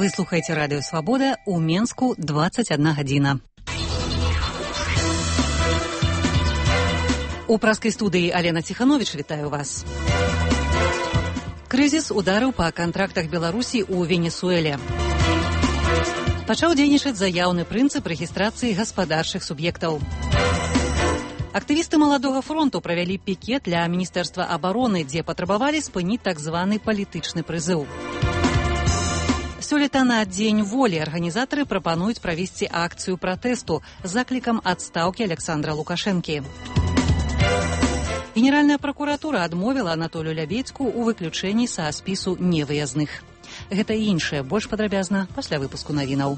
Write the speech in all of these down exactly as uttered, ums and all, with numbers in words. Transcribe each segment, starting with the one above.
Вы слухаеце радыё Свабода, у Менску дваццаць адна гадзіна. У праскай студыі Алена Ціхановіч вітаю вас. Крызіс ударыў па кантрактах Беларусі ў Венесуэле. Пачаў дзейнічаць заяўны прынцып рэгістрацыі гаспадарчых суб'ектаў. Актывісты маладога фронту правялі пікет для Міністэрства абароны, дзе патрабавалі спыніць так званы палітычны прызыў. Сёлета на Дзень волі арганізатары прапануюць правесці акцыю пратэсту з заклікам адстаўкі Александра Лукашэнкі. Генеральная пракуратура адмовіла Анатолію Лябедзьку ў выключэнні са спісу невыязных. Гэта і іншае больш падрабязна пасля выпуску навінаў.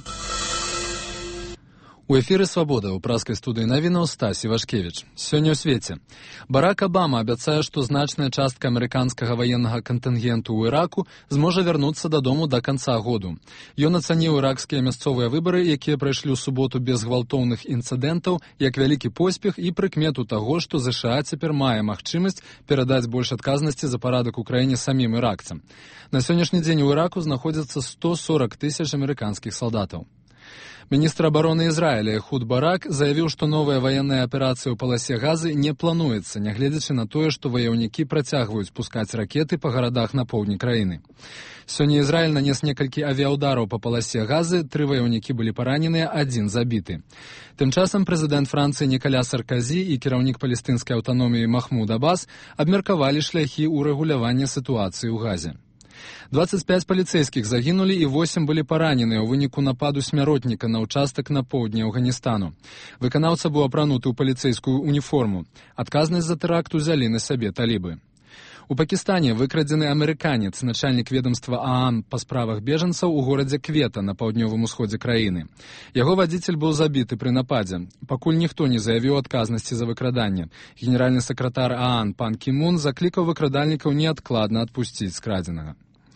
У эфіры «Свабода» у праскай студыі навінаў Стась Івашкевіч. Сёння ў свеце. Барак Абама абяцае, што значная частка амерыканскага ваеннага кантынгенту ў Іраку зможа вярнуцца дадому да канца году. Ён ацаніў іракскія мясцовыя выбары, якія прайшлі ў суботу без гвалтоўных інцыдэнтаў, як вялікі поспех і прыкмету таго, што ЗША цяпер мае магчымасць перадаць больш адказнасці за парадак у краіне самім іракцам. На сённяшні дзень у Іраку знаходзяцца сто сорок тысяч амерыканскіх салдатаў. Міністр абароны Ізраіля Эхуд Барак заявіў, што новая ваенная аперацыя ў паласе Газы не плануецца, нягледзячы на тое, што ваяўнікі працягваюць пускаць ракеты па гарадах на поўдні краіны. Сёння Ізраіль нанес некалькі авіяўдараў па паласе Газы, тры ваяўнікі былі параненыя, адзін забіты. Тым часам прэзідэнт Францыі Нікаля Сарказі і кіраўнік палестынскай аўтаноміі Махмуд Аббас абмеркавалі шляхі ўрэгулявання сітуацыі ў Газе. дваццаць пяць паліцэйскіх загінулі і восем былі параненыя ў выніку нападу смяротніка на ўчастак на поўдні Афганістану. Выканаўца быў апрануты ў паліцэйскую уніформу. Адказнасць за тэракт узялі на сябе талібы. У Пакістане выкрадзены амерыканец, начальнік ведомства ААН па справах бежанцаў у горадзе Квета на паўднёвым усходзе краіны. Яго вадзіцель быў забіты пры нападзе. Пакуль ніхто не заявіў адказнасці за выкраданне. Генеральны сакратар ААН пан Кім Мун заклікаў выкрадальнікаў неадкладна адпусціць скрадзенага.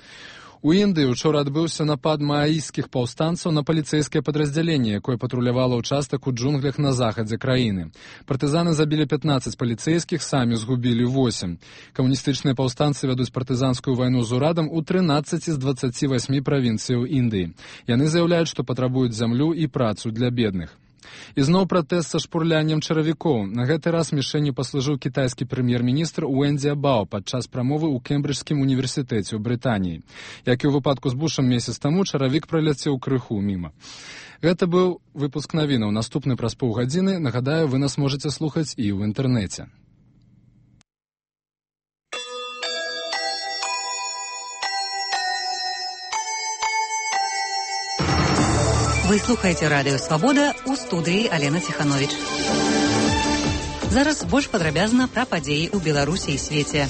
У Індыі учора адбыўся напад мааійскіх паўстанцаў на паліцэйскае падраздзяленне, якое патрулявала ўчастак у джунглях на захадзе краіны. Партызаны забілі пятнаццаць паліцэйскіх, самі згубілі восем. Камуністычныя паўстанцы вядуць партызанскую вайну з урадам у трынаццаці з дваццаці васьмі правінцыяў Індыі. Яны заяўляюць, што патрабуюць зямлю і працу для бедных. І зноў пратэст са шпурляннем чаравікоў. На гэты раз мішэнню паслужыў кітайскі прэм'ер-міністр Уэн Дзябао падчас прамовы ў Кембриджскім універсітэце ў Брытаніі. Як і ў выпадку з Бушам месяц таму, чаравік праляцеў крыху міма. Гэта быў выпуск навінаў. Наступны праз паўгадзіны. Нагадаю, вы нас можаце слухаць і ў інтэрнэце. Вы слухаеце радыё Свабода, у студыі Алена Ціхановіч. Зараз больш падрабязна пра падзеі ў Беларусі і свеце.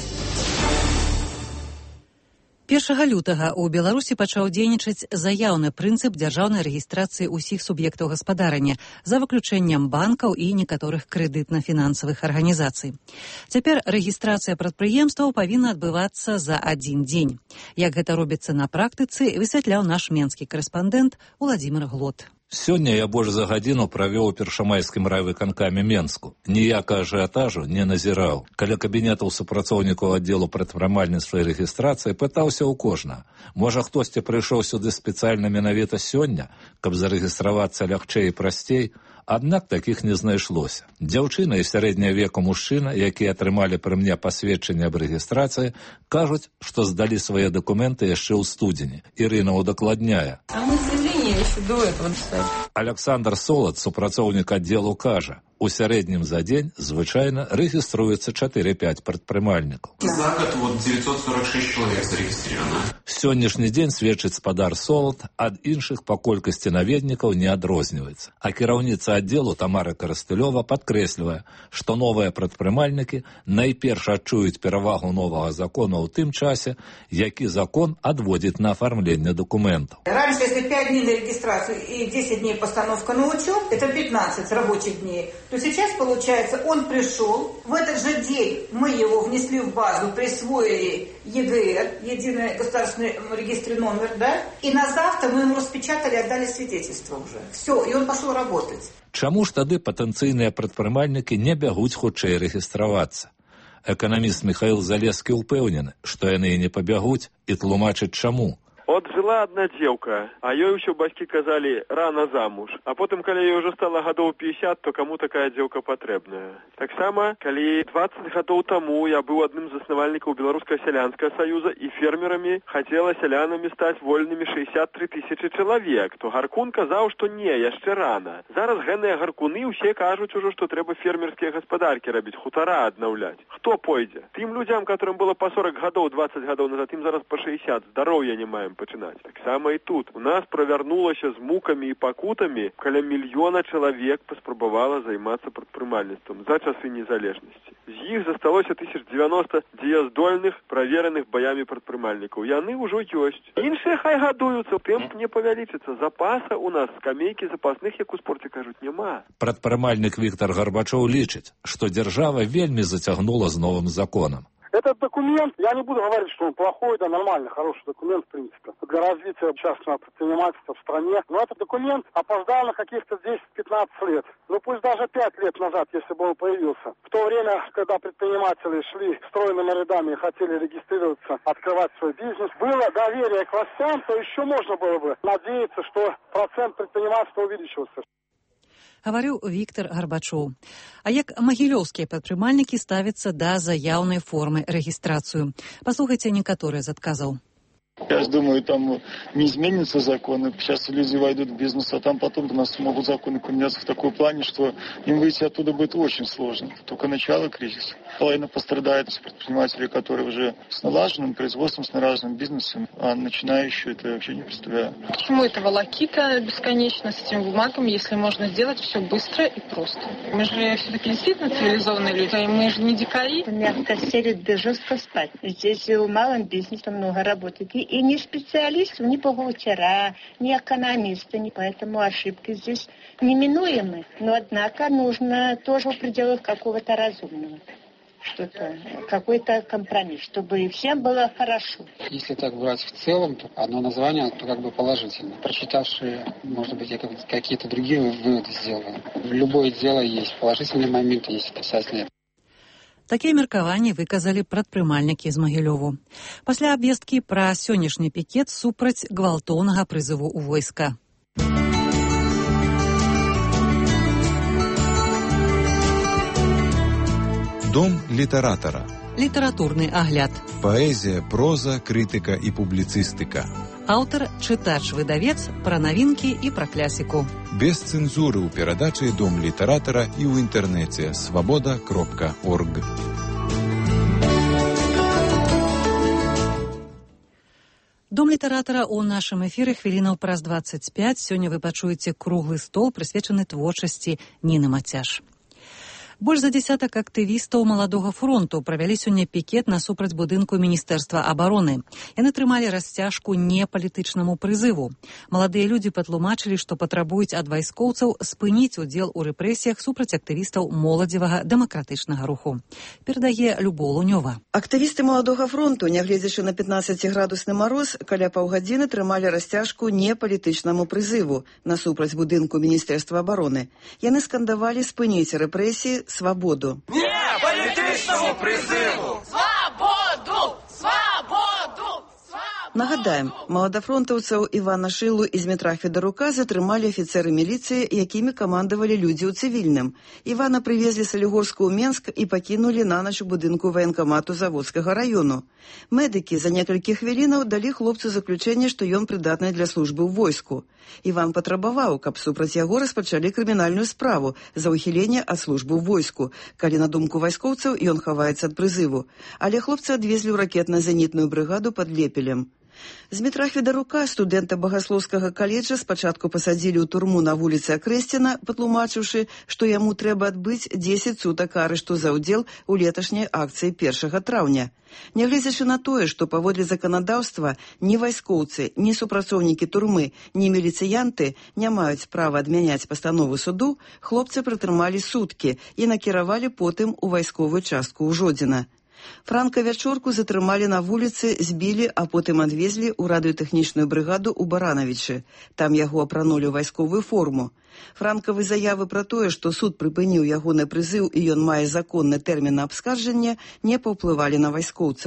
першага лютага ў Беларусі пачаў дзейнічаць заяўны прынцып дзяржаўнай рэгістрацыі ўсіх суб'ектаў гаспадарання за выключэннем банкаў і некаторых крэдытна-фінансавых арганізацый. Цяпер рэгістрацыя прадпрыемстваў павінна адбывацца за адзін дзень. Як гэта робіцца на практыцы, высвятляў наш менскі корэспандэнт Уладзімир Глот. Сёння я больш за гадзіну правёў у першамайскім райвыканкаме Менску. Ніякага ажыятажу не назіраў. Каля кабінетаў супрацоўнікаў аддзелу прадпрымальніцтва і рэгістрацыі пытаўся ў кожнага. Можа, хтосьці прыйшоў сюды спецыяльна менавіта сёння, каб зарэгістравацца лягчэй і прасцей? Аднак такіх не знайшлося. Дзяўчына і сярэдняга веку мужчына, якія атрымалі пры мне пасведчанне аб рэгістрацыі, кажуць, што здалі свае дакументы яшчэ ў студзені. Ірына удакладняе. А мы заявление еще до этого написали. Александр Солод, супрацоўнік аддзелу, кажа, у сярэднім за дзень звычайна рэгіструецца чатыры-пяць прадпрымальнікаў. За год вот девятьсот сорок шесть человек зарегистрировано. Сённяшні дзень, сведчыць спадар Солод, ад іншых па колькасці наведнікаў не адрозніваецца. А кіраўніца аддзелу Тамара Карастылёва падкрэслівае, што новыя прадпрымальнікі найперш адчуюць перавагу новага закона ў тым часе, які закон адводзіць на афармленне дакументаў. Раньше, если пять дней на регистрацию и десять дней постановка на учет, это пятнадцать рабочих дней, то сейчас, получается, он пришел, в этот же день мы его внесли в базу, присвоили ЕГР, единый государственный регистр номер, да, и на завтра мы ему распечатали, отдали свидетельство уже. Все, и он пошел работать. Чаму ж тады патэнцыйныя прадпрымальнікі не бягуць хутчэй рэгістравацца? Эканаміст Михаил Залескі ўпэўнены, што яны і не пабягуць, і тлумачыць чаму. От жила одна дзеўка, а ёй ўсё бацькі казалі рана замуж. А потым, калі ёй ўжо стала гадоў пятьдесят, то каму такая дзеўка патрэбная? Таксама, калі двадцать гадоў таму я быў адным з заснавальнікаў Беларускага сялянскага саюза і фермерамі хацела сялянамі стаць вольнымі шестьдесят три тысячи чалавек, то Гаркун казаў, што не, яшчэ рана. Зараз гэныя гаркуны ўсе кажуць ужо, што трэба фермерскія гаспадаркі рабіць, хутара аднаўляць. Хто пойдзе? Тым людзям, которым было па сорок гадоў, двадцать гадоў назад, ім зараз па шестьдесят, здароўя не маем пачынаць. Таксама і тут. У нас правярнулася з мукамі і пакутамі, каля мільёна чалавек паспрабавала займацца прадпрымальніцтвам за часы незалежнасці. З іх засталося тысяч девяносто дзеяздольных, правераных баямі прадпрымальнікаў. Яны ўжо ёсць. Іншыя хай гадуюцца, тэмп не павялічыцца. Запаса у нас, скамейкі запасных, як у спорце кажуць, няма. Прадпрымальнік Віктор Гарбачоў лічыць, што дзяржава вельмі зацягнула з новым законам. Этот документ, я не буду говорить, что он плохой, да нормальный, хороший документ, в принципе, для развития частного предпринимательства в стране. Но этот документ опоздал на каких-то десять-пятнадцать лет. Ну пусть даже пять лет назад, если бы он появился. В то время, когда предприниматели шли стройными рядами и хотели регистрироваться, открывать свой бизнес, было доверие к властям, то еще можно было бы надеяться, что процент предпринимательства увеличился. Гаварыў Віктор Гарбачоў. А як магілёўскія прадпрымальнікі ставяцца да заяўнай формы рэгістрацыю? Паслухайце некаторыя з адказаў. Я думаю, там не изменятся законы. Сейчас люди войдут в бизнес, а там потом у нас могут законы поменяться в такой плане, что им выйти оттуда будет очень сложно. Только начало кризиса. Половина пострадает с предпринимателей, которые уже с налаженным производством, с налаженным бизнесом, а начинающие это вообще не представляю. Почему это волокита бесконечно с этими бумагами, если можно сделать все быстро и просто? Мы же все-таки действительно цивилизованные люди, и мы же не дикари. Мягко селят, да жестко спать. Здесь в малом бизнесе много работает. И ни специалистов, ни бухгалтера, ни экономисты, ни поэтому ошибки здесь неминуемы. Но, однако, нужно тоже в пределах какого-то разумного. Что-то, какой-то компромисс, чтобы всем было хорошо. Если так брать в целом, то одно название, то как бы положительно. Прочитавшие, может быть, какие-то другие выводы сделали. В любое дело есть положительные моменты, есть отрицательные. Такія меркаванні выказалі прадпрымальнікі з Магілёву. Пасля абвесткі пра сённяшні пікет супраць гвалтоўнага прызыву ў войска. Дом літаратара. Літаратурны агляд. Паэзія, проза, крытыка і публіцыстыка. Аўтар, чытач-выдавец, пра навінкі і пра класіку. Без цэнзуры ў перадачы Дом літаратара і ў інтэрнэце свабода кропка орг. Дом літаратара ў нашым эфіры хвілінаў праз дваццаць пяць. Сёння вы пачуеце круглы стол, прысвечаны творчасці Ніны Мацяш. Больш за дзясятак актывістаў Маладога фронту правялі сёння пікет насупраць будынку Міністэрства абароны. Яны трымалі расцяжку не палітычнаму прызыву. Маладыя людзі патлумачылі, што патрабуюць ад вайскоўцаў спыніць удзел у рэпрэсіях супраць актывістаў моладзевага дэмакратычнага руху. Перадае Любоў Лунёва. Актывісты Маладога фронту, нягледзячы на пятнаццаціградусны мароз, каля паўгадзіны трымалі расцяжку не палітычнаму прызыву насупраць будынку Міністэрства абароны. Яны скандавалі спыніць рэпрэсіі, свободу. Не політичному призыву! Свободу! Свободу! Нагадаем, маладафронтаўцаў Івана Шылу і Змітра Федарука затрымалі афіцеры міліцыі, якімі камандавалі людзі ў цывільным. Івана прывезлі з Салігорска ў Менск і пакінулі на ноч у будынку ваенкамату Заводскага раёну. Медыкі за некалькі хвілінаў далі хлопцу заключэнне, што ён прыдатны для службы ў войску. Іван патрабаваў, каб супраць яго распачалі крымінальную справу за ўхіленне ад службы ў войску, калі на думку вайскоўцаў ён хаваецца ад прызыву. Але хлопцы адвезлі ў ракетна-зенітную брыгаду пад Лепелем. Змітра Федарука, студэнта Багаслоўскага каледжа, спачатку пасадзілі ў турму на вуліцы Акрэсціна, патлумачыўшы, што яму трэба адбыць дзесяць сутак арышту за ўдзел у леташняй акцыі першага траўня. Нягледзячы на тое, што паводле заканадаўства ні вайскоўцы, ні супрацоўнікі турмы, ні міліцыянты не маюць права адмяняць пастанову суду, хлопцы прытрымалі суткі і накіравалі потым у вайсковую частку ў Жодзіна. Франка Вячорку затрымалі на вуліцы, збілі, а потым адвезлі ў радыётэхнічную брыгаду ў Баранавічы. Там яго апранулі ў вайсковую форму. Франкавы заявы пра тое, што суд прыпыніў ягоны прызыў і ён мае законны тэрмін на абскарджанне, не паўплывалі на вайскоўцаў.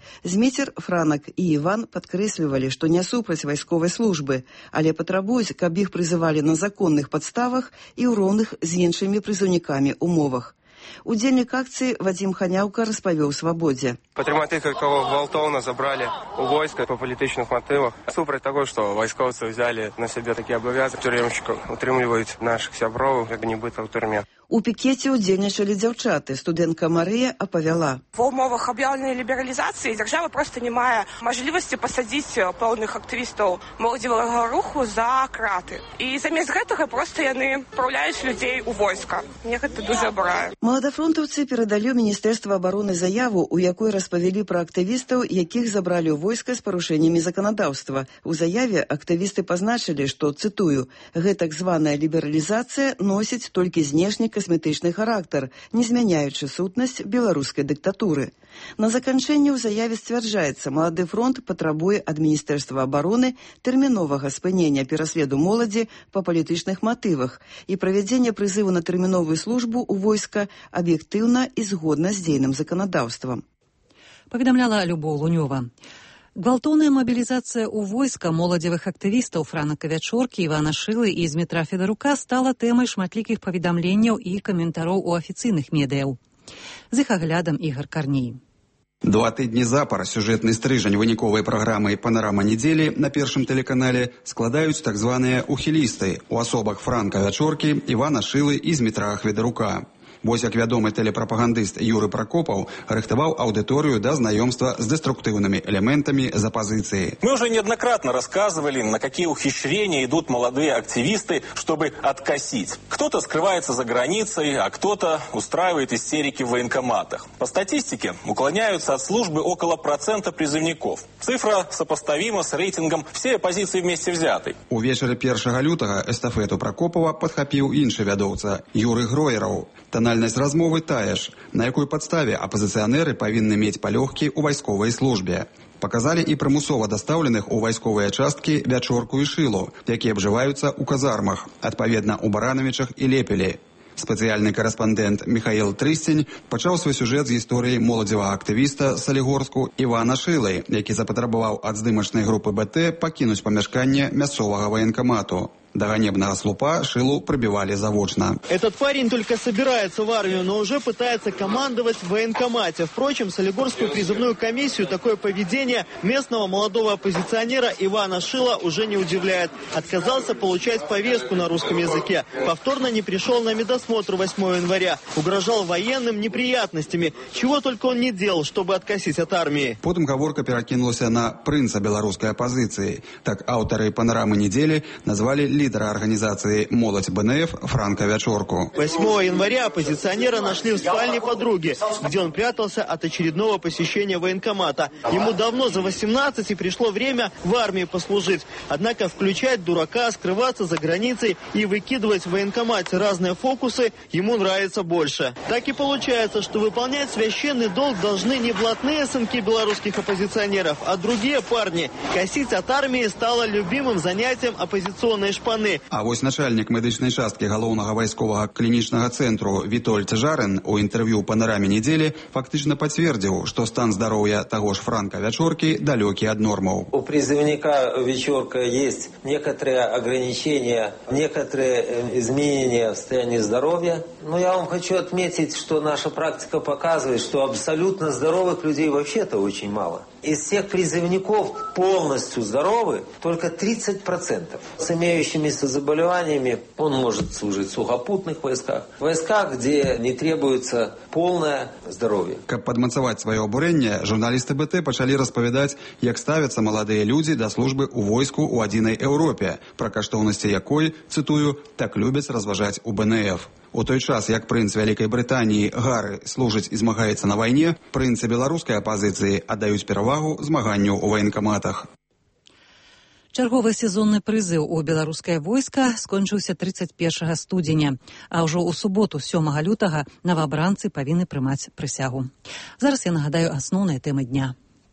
Зміцер, Франак і Іван падкрэслівалі, што не супраць вайсковай службы, але патрабуюць, каб іх прызывалі на законных падставах і ў роўных з іншымі прызыўнікамі умовах. Удзельнік акцыі Вадзім Ханяўка распавёў «Свабодзе». Патрыматы, якого гвалтоўна забралі у войска па палітычных матывах. Супраць таго, што вайскоўцы ўзялі на сябе такі абавязак, тюрэмшчыкаў утрымліваюць нашых сяброў, як нібыта ў турме. У пікеце ўдзельнічалі дзяўчаты. Студэнтка Марыя апавяла. В умовах аб'яўленай лібералізацыі дзяржава проста не мае мажлівасці пасадзіць пэўных актывістаў моладзевага руху за краты. І замест гэтага проста яны адпраўляюць людзей у войска. Мне гэта дужа абурае. Маладафронтаўцы перадалі ў Міністэрства абароны заяву, у якой распавялі пра актывістаў, якіх забралі ў войска з парушэннямі заканадаўства. У заяве актывісты пазначылі, што, цытую, гэтак званая лібералізацыя носіць толькі знешні касметычны характар, не змяняючы сутнасць беларускай дыктатуры. На заканчэнне ў заяве сцвярджаецца, Малады фронт патрабуе ад Міністэрства абароны тэрміновага спынення пераследу моладзі па палітычных матывах і правядзення прызыву на тэрміновую службу ў войска аб'ектыўна і згодна з дзейным заканадаўствам. Паведамляла Любоў Лунёва. Гвалтоўная мабілізацыя ў войска моладзевых актывістаў Франака Вячоркі, Івана Шылы і Змітра Федарука стала тэмай шматлікіх паведамленняў і каментароў у афіцыйных медыяў. З іх аглядам Ігар Карней. Два тыдні запар сюжэтны стрыжань выніковай праграмы «Панарама недзелі» на першым тэлеканале складаюць так званыя ухілісты у асобах Франка Вячоркі, Івана Шылы і Змітра Федарука. Вось як вядомы тэлепрапагандыст Юры Прокопаў рыхтаваў аўдыторыю да знаёмства с деструктивными элементами з оппозиции. Мы уже неоднократно рассказывали, на какие ухищрения идут молодые активисты, чтобы откосить. Кто-то скрывается за границей, а кто-то устраивает истерики в военкоматах. По статистике уклоняются от службы около процента призывников. Цифра сопоставима с рейтингом всей оппозиции вместе взятой. Увечары першага лютага эстафету Прокопова падхапіў іншы вядоўца Юры Гроераў. Тональнасць размовы тая ж, на якой падставе апозіцыянеры павінны мець палёгкі ў вайсковай службе. Паказалі і прымусова дастаўленых у вайсковыя часткі Вячорку і Шылу, якія абжываюцца ў казармах, адпаведна ў Баранавічах і Лепелі. Спецыяльны карэспандэнт Михаил Трыстень пачаў свой сюжэт з гісторыі моладзевага актывіста Салігорску Івана Шылы, які запатрабаваў ад здымачнай групы БТ пакінуць памяшканне мясцовага военкомату. До ганебного слупа Шилу пробивали заочно. Этот парень только собирается в армию, но уже пытается командовать в военкомате. Впрочем, Солигорскую призывную комиссию такое поведение местного молодого оппозиционера Ивана Шила уже не удивляет. Отказался получать повестку на русском языке. Повторно не пришел на медосмотр восьмого января. Угрожал военным неприятностями. Чего только он не делал, чтобы откосить от армии. Потом гаворка перакинулася на принца белорусской оппозиции. Так авторы «Панорамы недели» назвали лидера организации «Молодь БНФ» Франка Вячорку. восьмого января оппозиционера нашли в спальне подруги, где он прятался от очередного посещения военкомата. Ему давно за восемнадцать и пришло время в армии послужить. Однако включать дурака, скрываться за границей и выкидывать в военкомате разные фокусы ему нравится больше. Так и получается, что выполнять священный долг должны не блатные сынки белорусских оппозиционеров, а другие парни. Косить от армии стало любимым занятием оппозиционной шпаны. А вось начальник медычнай часткі галоўнага вайсковага клінічнага цэнтру Вітольд Жарен у інтэрв'ю «Панораме недели» фактычна пацвердзіў, што стан здароўя таго ж Франка Вячоркі далёкі ад нормаў. У призывника Вячорка есть некоторые ограничения, некоторые изменения в состоянии здоровья. Но я вам хочу отметить, что наша практика показывает, что абсолютно здоровых людей вообще-то очень мало. Из всех призывников полностью здоровы только тридцать процентов. С имеющимися заболеваниями он может служить в сухопутных войсках, в войсках, где не требуется полное здоровье. Каб падмацаваць сваё абурэнне, журналісты БТ пачалі распавядаць, як ставяцца маладыя людзі да службы ў войску ў адзінай Еўропе, пра каштоўнасці якой, цытую, так любяць разважаць у БНФ. У той час, як прынц Вялікай Брытаніі Гары служыць і змагаецца на вайне, прынцы беларускай апазіцыі аддаюць перавагу змаганню ў военкаматах. Чарговы сезонны прызыў у беларускае войска скончыўся тридцать первого студзеня, а ўжо ў суботу сёмага лютага новабранцы павінны прымаць прысягу. Зараз я нагадаю асноўныя тэмы дня.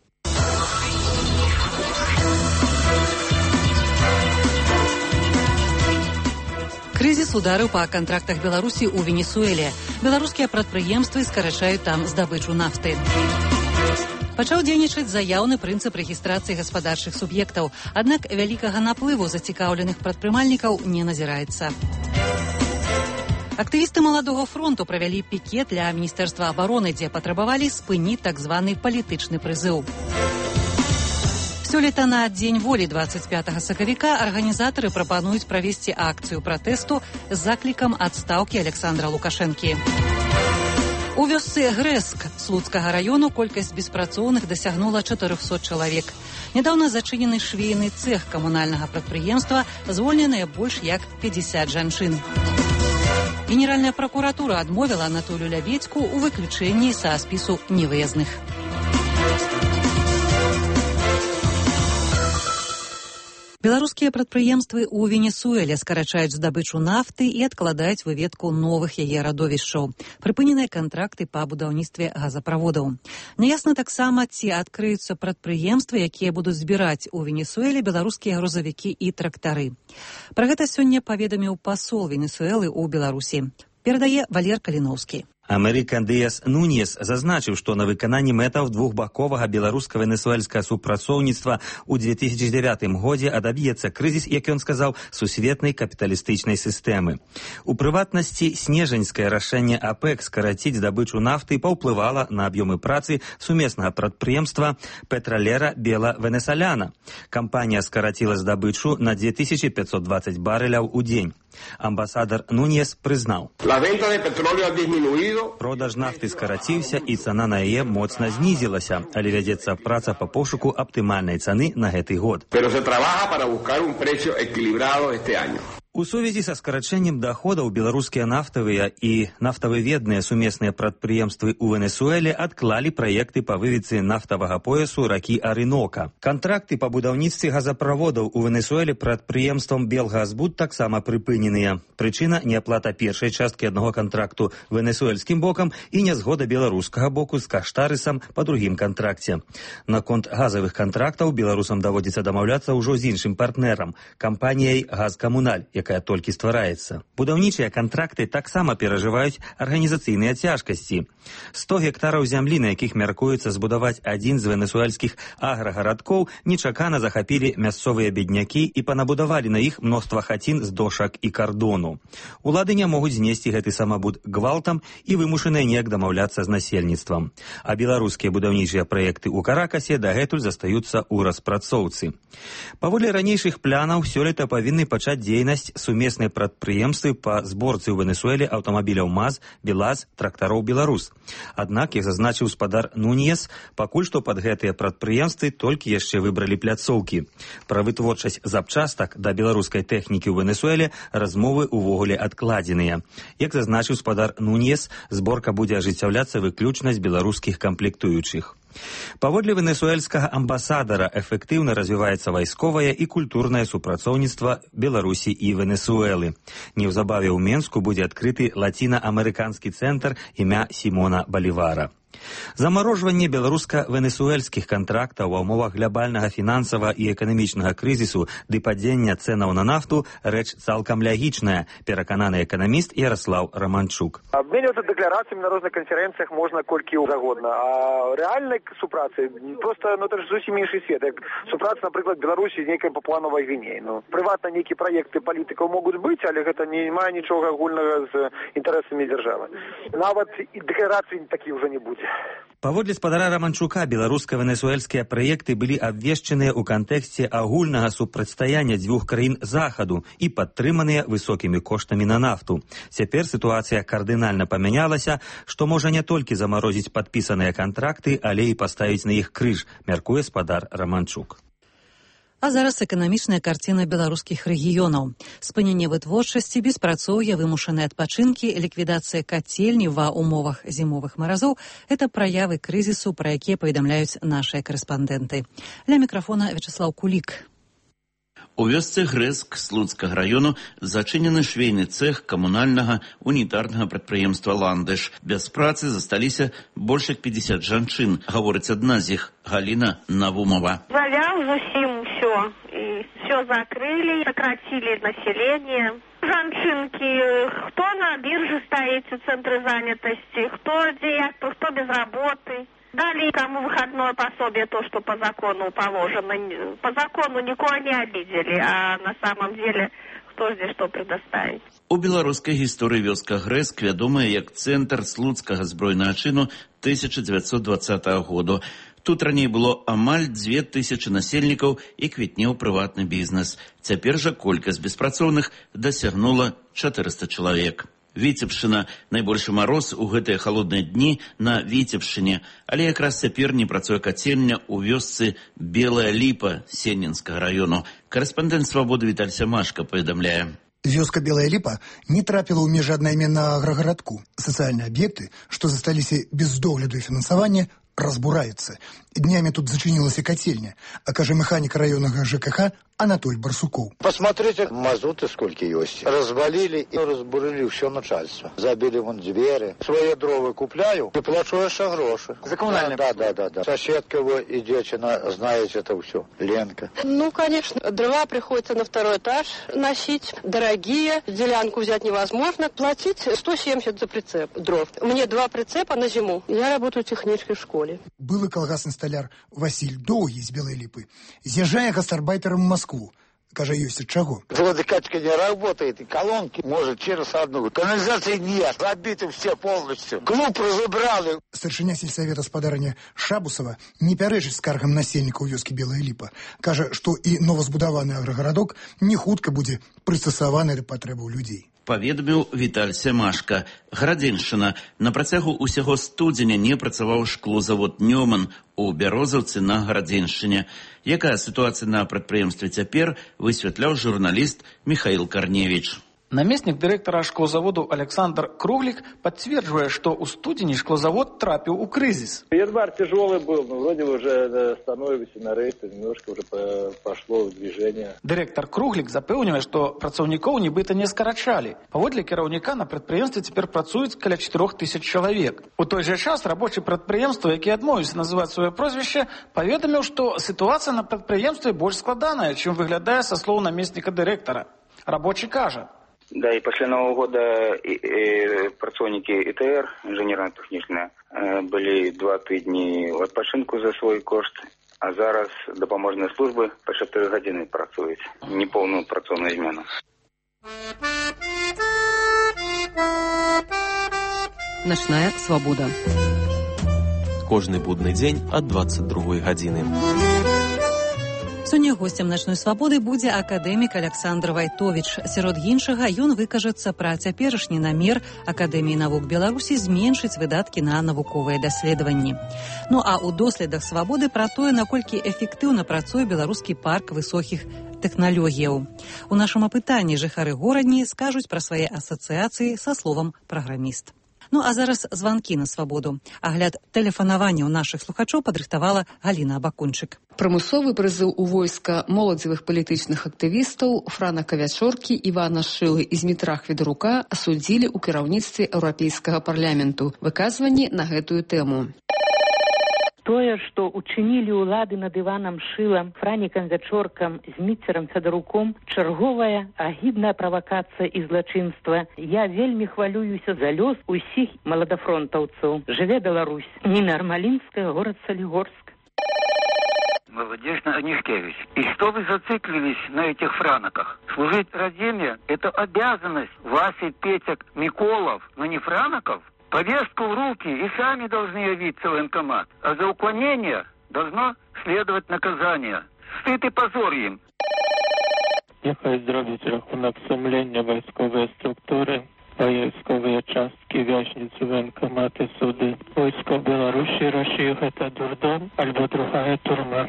Крызіс ударыў па кантрактах Беларусі ў Венесуэле. Беларускія прадпрыемствы скарачаюць там здабычу нафты. Пачаў дзейнічаць заяўны прынцып рэгістрацыі гаспадарчых суб'ектаў, аднак вялікага наплыву зацікаўленых прадпрымальнікаў не назіраецца. Актывісты Маладога фронту правялі пікет для Міністэрства абароны, дзе патрабавалі спыніць так званы палітычны прызыў. Сёлета на Дзень волі дваццаць пятага сакавіка арганізатары прапануюць правесці акцыю пратэсту з заклікам адстаўкі Александра Лукашэнкі. У вёсцы Грэск Слуцкага раёну колькасць беспрацоўных дасягнула чатырохсот чалавек. Нядаўна зачынены швейны цэх камунальнага прадпрыемства, звольненыя больш як пятьдесят жанчын. Генеральная прокуратура адмовіла Анатолію Лябедзьку ў выключэнні са спісу невыязных. Беларускія прадпрыемствы ў Венесуэле скарачаюць здабычу нафты і адкладаюць выведку новых яе радовішчаў. Прыпыненыя кантракты па будаўніцтве газаправодаў. Няясна таксама, ці адкрыюцца прадпрыемствы, якія будуць збіраць у Венесуэле беларускія грузавікі і трактары. Пра гэта сёння паведаміў пасол Венесуэлы ў Беларусі. Перадае Валер Каліноўскі. Амерыкан Дыяс Нуньес зазначыў, што на выкананні мэтаў двухбаковага беларуска-венесуэльскага супрацоўніцтва ў две тысячи дзевятым годзе адаб'ецца крызіс, як ён сказаў, сусветнай капіталістычнай сістэмы. У прыватнасці, снежаньскае рашэнне АПЭК скараціць здабычу нафты паўплывала на аб'ёмы працы сумеснага прадпрыемства Петролера Бела Венесаляна. Кампанія скараціла здабычу на две тысячи пятьсот двадцать барэляў у дзень. Амбасадар Нуньес прызнаў: продаж нафты скараціўся і цана на яе моцна знізілася, але вядзецца праца па пошуку аптымальнай цаны на гэты год. У сувязі са скарачэннем даходаў беларускія нафтавыя і нафтавыведныя сумесныя прадпрыемствы ў Венесуэле адклалі праекты па выведцы нафтавага поясу ракі Арынока. Кантракты па будаўніцтве газаправодаў у Венесуэле прадпрыемствам Белгазбуд таксама прыпыненыя. Прычына неаплата першай часткі аднаго кантракту венесуэльскім бокам і нязгода беларускага боку з каштарысам па другім кантракце. Наконт газавых кантрактаў беларусам даводзіцца дамаўляцца ўжо з іншым партнерам – кампаніяй «Газкамуналь», якая толькі ствараецца. Будаўнічыя кантракты таксама перажываюць арганізацыйныя цяжкасці. сто гектараў зямлі, на якіх мяркуецца збудаваць адзін з венесуэльскіх аграгарадкоў, нечакана захапілі мясцовыя беднякі і панабудавалі на іх мноства хацін з дошак і кардону. Улады не могуць знесці гэты самабуд гвалтам і вымушаныя неяк дамаўляцца з насельніцтвам. А беларускія будаўнічыя праекты ў Каракасе дагэтуль застаюцца ў распрацоўцы. Паводле ранейшых планаў, сёлета павінны пачаць дзейнасць сумесныя прадпрыемствы па зборцы ў Венесуэле аўтамабіляў МАЗ, БелАЗ, трактароў «Беларус». Аднак, як зазначыў спадар Нуньес, пакуль што пад гэтыя прадпрыемствы толькі яшчэ выбралі пляцоўкі. Пра вытворчасць запчастак да беларускай тэхнікі ў Венесуэле размовы ўвогуле адкладзеныя. Як зазначыў спадар Нуньес, зборка будзе ажыццяўляцца выключна з беларускіх камплектуючых. Паводле венесуэльскага амбасадара эфектыўна развіваецца вайсковае і культурнае супрацоўніцтва Беларусі і Венесуэлы. Неўзабаве ў Менску будзе адкрыты лаціна-амерыканскі цэнтр імя Сімона Балівара. Замарожванне беларуска-венесуэльскіх кантрактаў ва ўмовах глобальнага фінансавага і эканамічнага крызісу ды падзення цэнаў на нафту рэч цалкам лягічная, перакананы эканаміст Ярослав Романчук. Абменьвацца дэкларацыямі на розных канферэнцыях можна колькі ўгодна, а рэальнай супрацы просто ну, это ж зусім іншы свет. Як супраца, напрыклад, Беларусі з нейкай папуановай Гвінеі. Ну, прыватна нейкія праекты палітыкаў могуць быць, але гэта не мае нічога агульнага з інтарэсамі дзяржавы. Нават і дэкларацыі такіх ўжо не будзе. Паводле спадара Романчука, беларуска-венесуэльскія праекты былі абвешчаныя ў кантэксце агульнага супрацьстаяння дзвюх краін захаду і падтрыманыя высокімі коштамі на нафту. Цяпер сітуацыя кардынальна памянялася, што можа не толькі замарозіць падпісаныя кантракты, але і паставіць на іх крыж, мяркуе спадар Романчук. А зараз эканамічная карціна беларускіх рэгіёнаў. Спыненне вытворчасці, беспрацоўе, вымушаныя адпачынкі, ліквідацыя кацельні ва ўмовах зімовых маразоў – гэта праявы крызісу, пра якія паведамляюць нашыя карэспандэнты. Ля мікрафона Вячеслав Кулік. У вёсцы Грэск Слуцкага раёну зачынены швейны цэх камунальнага унітарнага прадпрыемства «Ландыш». Без працы засталіся больш як пятьдесят жанчын, гаворыць адна з іх, Галіна Навумова. Завял зусім усё, і всё закрылі, сократили население. Жанчынки, хто на бирже стоит у центра занятости, хто где, кто без работы. Дали кому выходное пособие, то, что по закону положено. По закону никого не обидели, а на самом деле кто здесь что предоставить. У беларускай гісторыі вёска Грэск вядомая як цэнтр слуцкага збройнага чыну тысяча дзевяцьсот двадцатага году. Тут раней было амаль дзве тысячы насельнікаў і квітнеў прыватны бізнес. Цяпер жа колькасць беспрацоўных дасягнула чатырыста чалавек. Віцебшчына – найбольшы мароз у гэтыя халодныя дні на Віцебшчыне, але якраз цяпер не працуе кацельня ў вёсцы Белая Ліпа Сеннінскага району. Карэспандэнт «Свабоды» Віталь Сямашка паведамляе. Вёска Белая Ліпа не трапіла ў межы аднайменнага аграгарадку. Сацыяльныя аб'екты, што засталіся без догляду і фінансавання, разбураюцца. Днями тут зачинилась и котельня, а каже механика районного ЖКХ Анатолий Барсуков. Посмотрите, мазуты сколько есть. Развалили и разбурили все начальство. Забили вон двери. Свои дрова купляю и плачу еще гроши. За коммунальные? Да, да, да, да. Соседка вы и девчина, знаете это все. Ленка. Ну, конечно, дрова приходится на второй этаж носить. Дорогие. Делянку взять невозможно. Платить сто семьдесят за прицеп дров. Мне два прицепа на зиму. Я работаю техничкой в школе. Был и колгасный столяр Василь Доугий из Белой Липы. З'езжая гастарбайтером в Москву. Каже, ёсць ад чаго. Водокачка не работает, и колонки может через одну. Канализации нет, забиты все полностью. Клуб разобрали. Старшыня сельсавета спадарня Шабусова не пярэчыць скаргам насельнікаў вёскі Белая Ліпа. Кажа, што і новазбудаваны аграгарадок не хутка будзе прыстасаваны да патрэбаў людзей. Паведаміў Віталь Сямашка. Градзеншчына. На працягу усяго студзеня не працаваў шклозавод «Нёман» у Бярозаўцы на Градзеншчыне. Якая ситуация на прадпрыемстве цяпер, высвятляў журналіст Михаил Корневич. Наместник директора шклозаводу Александр Круглик подтверждает, что у студени шклозавод трапил у кризис. Январь тяжелый был, но вроде уже становимся на рейсы, немножко уже пошло в движение. Директор Круглик запевнивает, что працаўнікоў нібыта не скарачали. Паводле кіраўніка на прадпрыемстве цяпер працуюць каля чатырох тысяч чалавек. У той же час рабочий прадпрыемства, які адмовіўся называць сваё прозвище, паведаміў, што ситуация на прадпрыемстве больш складаная, чым выглядае са слоў наместника директора. Рабочий кажа. Да, и после Нового года и, и, працовники ИТР, инженерно-технічные, были два тижні в відпочинку за свой кошт, а зараз допоможні служби по чотири години працюють, неповну працовну зміну. Ночная свобода. Кожны будны дзень ад двадцать другой гадзіны. Сёння госцем начной свабоды будзе акадэмік Александр Вайтович. Сярод іншага, ён выкажацца пра цяперашні намер Акадэміі навук Беларусі зменшыць выдаткі на навуковыя даследаванні. Ну а ў доследах свабоды пра тое, наколькі эфектыўна працуе беларускі парк высокіх тэхналогіяў. У нашым апытанні жыхары горадні скажуць пра свае асацыяцыі са словам праграміст. Ну а зараз званкі на свабоду. Агляд тэлефанавання ў нашых слухачоў падрыхтавала Галіна Абакунчык. Прымусовы прызыў у войска моладзевых палітычных актывістаў Франака Вячоркі, Івана Шылы і Змітра Хведарука асудзілі ў кіраўніцтве Еўрапейскага парламенту. Выказванні на гэтую тэму. Тое, што учынілі ўлады над Іванам Шылам, Франікам Вячоркам, Зміцерам Федаруком, чарговая агідная правакацыя і злачынства. Я вельмі хвалююся за лёс усіх маладафронтаўцаў. Жыве Беларусь. Ніна Армалінская, город Солигорск. Молодежь Анишкевич. И что вы зациклились на этих франаках? Служить Родине – это обязанность Васи, Петек, Миколов, но не франаков. Повестку в руки и сами должны явиться в военкомат. А за уклонение должно следовать наказание. Стыд и позор им. Нехай зробить рахунок сумління військової структури, військові частки, в'язниці, воєнкомати, суди. Військо Білорусі, Росії – це дурдом, або другая турма.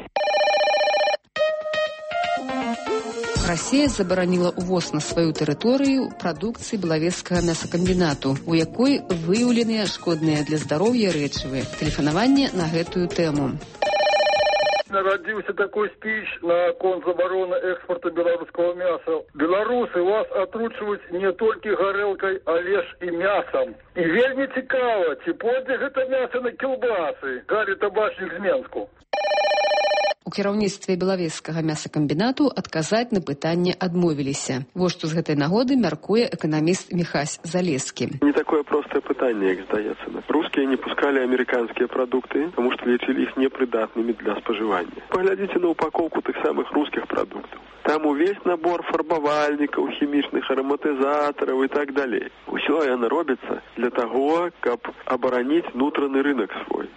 Расія забараніла ўвоз на сваю тэрыторыю прадукцыі белавежскага мясакамбінату, у якой выяўленыя шкодныя для здароўя рэчывы. Тэлефанаванне на гэтую тэму. Народился такой спич на конт забороны экспорта белорусского мяса. Белорусы вас отручивают не только горелкой, а лишь и мясом. И вельми цікаво, ці пойдзе гэта мясо на кілбасы, Гарри Табачник з Менску. У кіраўніцтве белавежскага мясакамбінату адказаць на пытанне адмовіліся. Вось што з гэтай нагоды мяркуе эканаміст Михась Залескі. Не такое простое пытанне, як здаецца. Русские не пускали американские продукты, потому что лечили их непридатными для споживания. Поглядите на упаковку тех самых русских продуктов. Там увесь набор фарбавальников, химичных ароматизаторов и так далее. Все это робится для того, как оборонить внутренний рынок свой.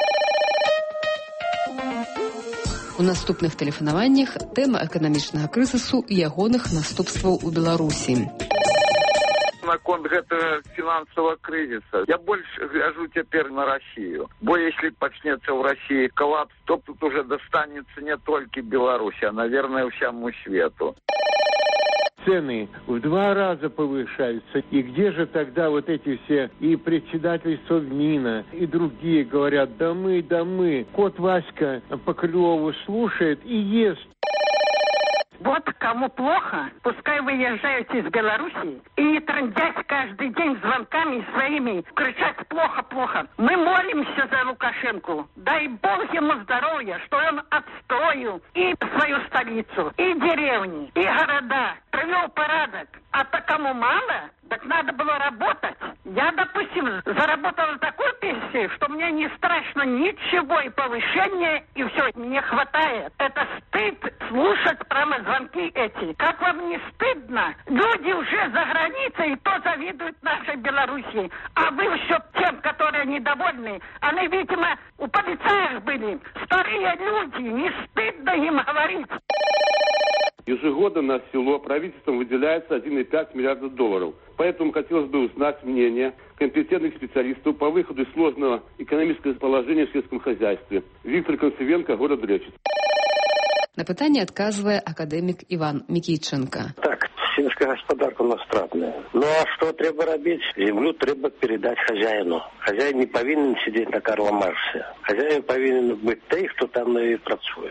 У наступных тэлефанаваннях тэма эканамічнага крызісу і ягоных наступстваў у Беларусі. Наконт гэтага фінансавага крызіса. Я больш гляжу цяпер на Россию. Бо если пачнецца ў России коллапс, то тут уже достанется не только Беларуси, а, наверное, всему свету. Цены в два раза повышаются. И где же тогда вот эти все и председатель Совмина, и другие говорят, да мы, да мы. Кот Васька по Крылову слушает и ест. Вот кому плохо, пускай выезжают из Беларуси и не трындять каждый день звонками своими, кричать плохо-плохо. Мы молимся за Лукашенко. Дай Бог ему здоровья, что он отстроил и свою столицу, и деревни, и города, привел порядок. А то кому мало, так надо было работать. Я, допустим, заработала такую пенсию, что мне не страшно ничего, и повышение, и все, мне хватает. Это стыд слушать прямо звонки эти. Как вам не стыдно? Люди уже за границей, и то завидуют нашей Белоруссии. А вы все тем, которые недовольны, они, видимо, у полицаев были. Старые люди, не стыдно им говорить. Ежегодно на село правительством выделяется один и пять миллиардов долларов. Поэтому хотелось бы узнать мнение компетентных специалистов по выходу из сложного экономического положения в сельском хозяйстве. Виктор Концевенко, город Речи. На пытанне адказвае акадэмік Іван Мікійченка. Так, сельская господарка у нас стратная. Ну а что треба робить? Землю треба передать хозяину. Хозяин не повинен сидеть на Карла Марксе. Хозяин повинен быть той, кто там и працуе.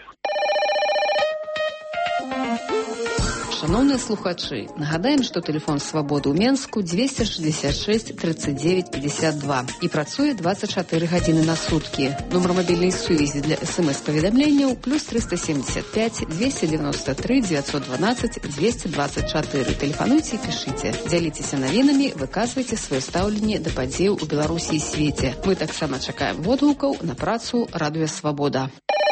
Шановныя слухачы, нагадаем, што тэлефон свабоды ў Менску двести шестьдесят шесть тридцать девять пятьдесят два і працуе двадцать четыре гадзіны на суткі. Нумар мабільнай сувязі для смс-паведамленняў плюс триста семьдесят пять двести девяносто три девятьсот двенадцать двести двадцать четыре. Тэлефануйце і пішыце. Дзяліцеся навінамі, выказвайце сваё стаўленне да падзеяў у Беларусі і свеце. Мы таксама чакаем водгукаў на працу Радыё Свабода.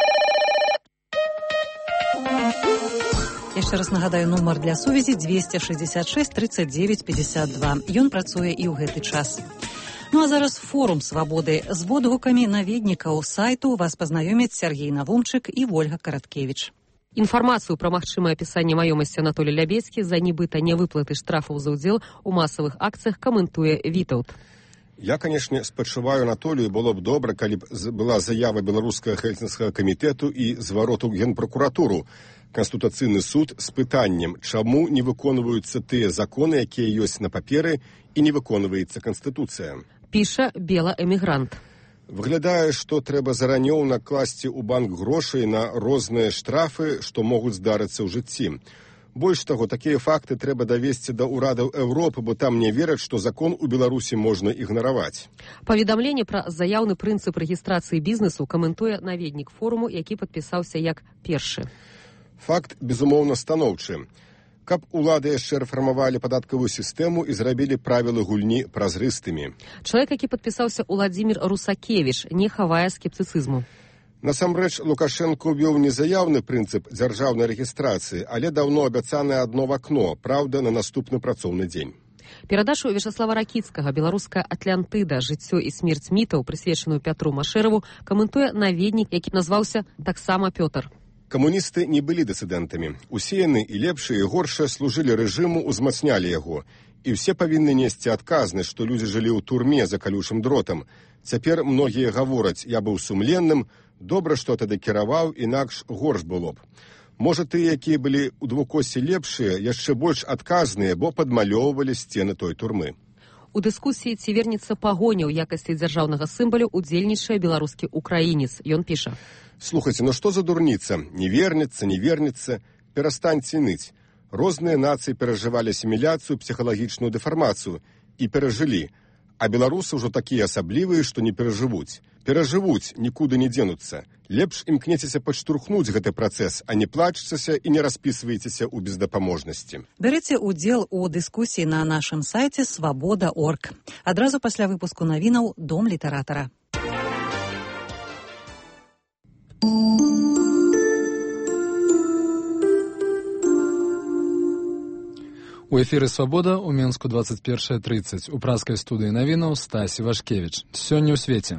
Яшчэ раз нагадаю, нумар для сувязі двести шестьдесят шесть тридцать девять пятьдесят два. Ён працуе і ў гэты час. Ну а зараз форум свабоды. З водгукамі наведнікаў сайту вас пазнаёмяць Сергей Навумчык і Вольга Караткевіч. Інфармацыю пра магчымае апісанне маёмасці Анатолий Лябецкі за нібыта нявыплаты штрафаў за ўдзел у масавых акцыях каментуе Вітаўт. Я, конечно, спачуваю Анатолію, было б добра, калі б была заява беларускага хельсінскага камітэту і звароту ў Генпракуратуру. Конституційны суд з пытаннем, чаму не выконваюцца тыя законы, якія ёсць на паперы, і не выконваецца Конституцыя. Піша Бела-эмігрант. Выглядае, што трэба заранёў накласці ў банк грошай на розныя штрафы, што могуць здарыцца ў жыцці. Больш таго, такія факты трэба давесці да ўрадаў Еўропы, бо там не вераць, што закон у Беларусі можна ігнараваць. Паведамленне пра заяўны прынцып рэгістрацыі бізнесу каментуе наведнік форуму, які падпісаўся як першы. Факт, безумоўна, станоўчы. Каб улады яшчэ рэфармавалі падаткавую сістэму і зрабілі правілы гульні празрыстымі. Чалавек, які падпісаўся Уладзімір Русакевіч, не хавае скептыцызму. Насамрэч, Лукашенко ўвёў не заяўны прынцып дзяржаўнай рэгістрацыі, але даўно абяцанае адно вакно, праўда, на наступны працоўны дзень. Перадачу Вячаслава Ракіцкага «Беларуская Атлантыда. Жыццё і смерць мітаў», прысвечаную Пятру Машэраву, каментуе наведнік, які назваўся таксама Пётр. Камуністы не былі дысідэнтамі. Усе яны, і лепшыя, і горшыя, служылі рэжыму, узмацнялі яго. І ўсе павінны несці адказнасць, што людзі жылі ў турме за калючым дротам. Цяпер многія гавораць, я быў сумленным, добра, што тады кіраваў, інакш горш было б. Можа, тыя, якія былі ў двукосе лепшыя, яшчэ больш адказныя, бо падмалёўвалі сцены той турмы. У дыскусіі, ці вернецца пагоня ў якасці дзяржаўнага сімвалю, удзельнічае беларускі украінец. Ён піша. Слухайце, ну што за дурніца? Не вернецца, не вернецца. Перастаньце ныць. Розныя нацыі перажывалі асіміляцыю, псіхалагічную дэфармацыю і перажылі. А беларусы ўжо такія асаблівыя, што не перажывуць. Перажывуць, нікуды не дзенуцца. Лепш імкнецеся падштурхнуць гэты працэс, а не плачцеся і не распісваецеся ў бездапаможнасці. Бярыце ўдзел у дыскусіі на нашым сайце свабода точка орг. Адразу пасля выпуску навінаў «Дом літаратара». У эфіры «Свабода» у Менску двадцать першая тридцать. У праскай студыі навінаў Стась Івашкевіч. Сёння ў свеце.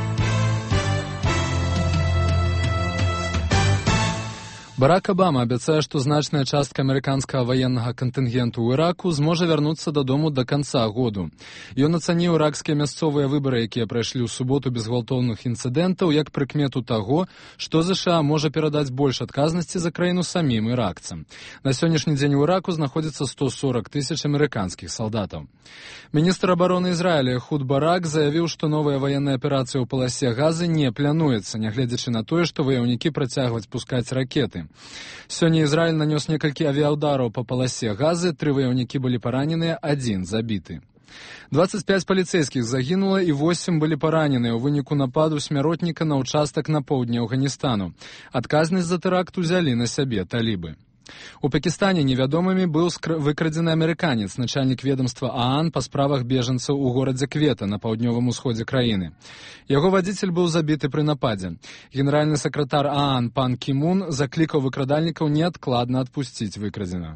Барак Абама абяцае, што значная частка амерыканскага ваеннага кантынгенту ў Іраку зможа вярнуцца дадому да канца году. Ён ацаніў іракскія мясцовыя выбары, якія прайшлі ў суботу без гвалтоўных інцыдэнтаў, як прыкмету таго, што ЗША можа перадаць больш адказнасці за краіну самім іракцам. На сённяшні дзень у Іраку знаходзіцца сто сорок тысяч амерыканскіх салдатаў. Міністр абароны Ізраіля Эхуд Барак заявіў, што новая ваенная аперацыя ў паласе Газы не плануецца, нягледзячы на тое, што ваяўнікі працягваюць пускаць ракеты. Сёння Ізраіль нанёс некалькі авіаудараў па паласе Газы, тры ваяўнікі былі параненыя, адзін забіты. двадцать пять паліцэйскіх загінула і восемь былі параненыя ў выніку нападу смяротніка на ўчастак на поўдні Афганістану. Адказнасць за тэракт узялі на сябе талібы. У Пакістане невядомымі быў выкрадзены амерыканец, начальнік ведомства ААН па справах бежанцаў у горадзе Квета на паўднёвым усходзе краіны. Яго вадзіцель быў забіты пры нападзе. Генеральны сакратар ААН пан Кімун заклікаў выкрадальнікаў неадкладна адпусціць выкрадзена.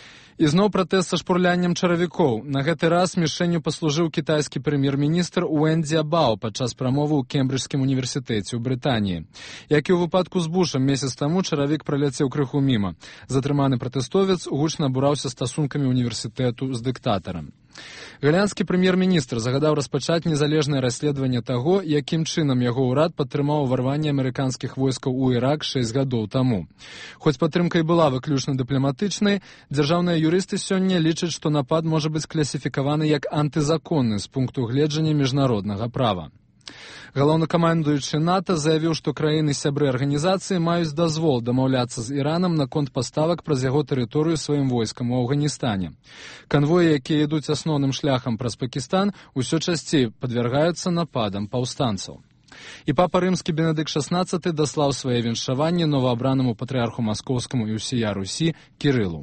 І зноў пратэст са шпурляннем чаравікоў. На гэты раз мішэнню паслужыў кітайскі прэм'ер-міністр Уэн Дзябао падчас прамовы ў Кембриджскім універсітэце ў Брытаніі. Як і ў выпадку з Бушам, месяц таму чаравік праляцеў крыху міма. Затрыманы пратэстовец гучна абураўся стасункамі універсітэту з дыктатарам. Галіанскі прэм'ер-міністр загадаў распачаць незалежнае расследаванне таго, якім чынам яго ўрад падтрымаў уварванне амерыканскіх войскаў у Ірак шэсць гадоў таму. Хоць падтрымка і была выключна дыпламатычнай, дзяржаўныя юрысты сёння лічаць, што напад можа быць класіфікаваны як антызаконны з пункту гледжання міжнароднага права. Галоўнакамандуючы НАТО заявіў, што краіны-сябры арганізацыі маюць дазвол дамаўляцца з Іранам наконт паставак праз яго тэрыторыю сваім войскам у Афганістане. Канвоі, якія ідуць асноўным шляхам праз Пакістан, усё часцей падвяргаюцца нападам паўстанцаў. І папа рымскі Бенедыкт шаснаццаты даслаў свае віншаванні новаабранаму патрыарху маскоўскаму і ўсія Русі Кірылу.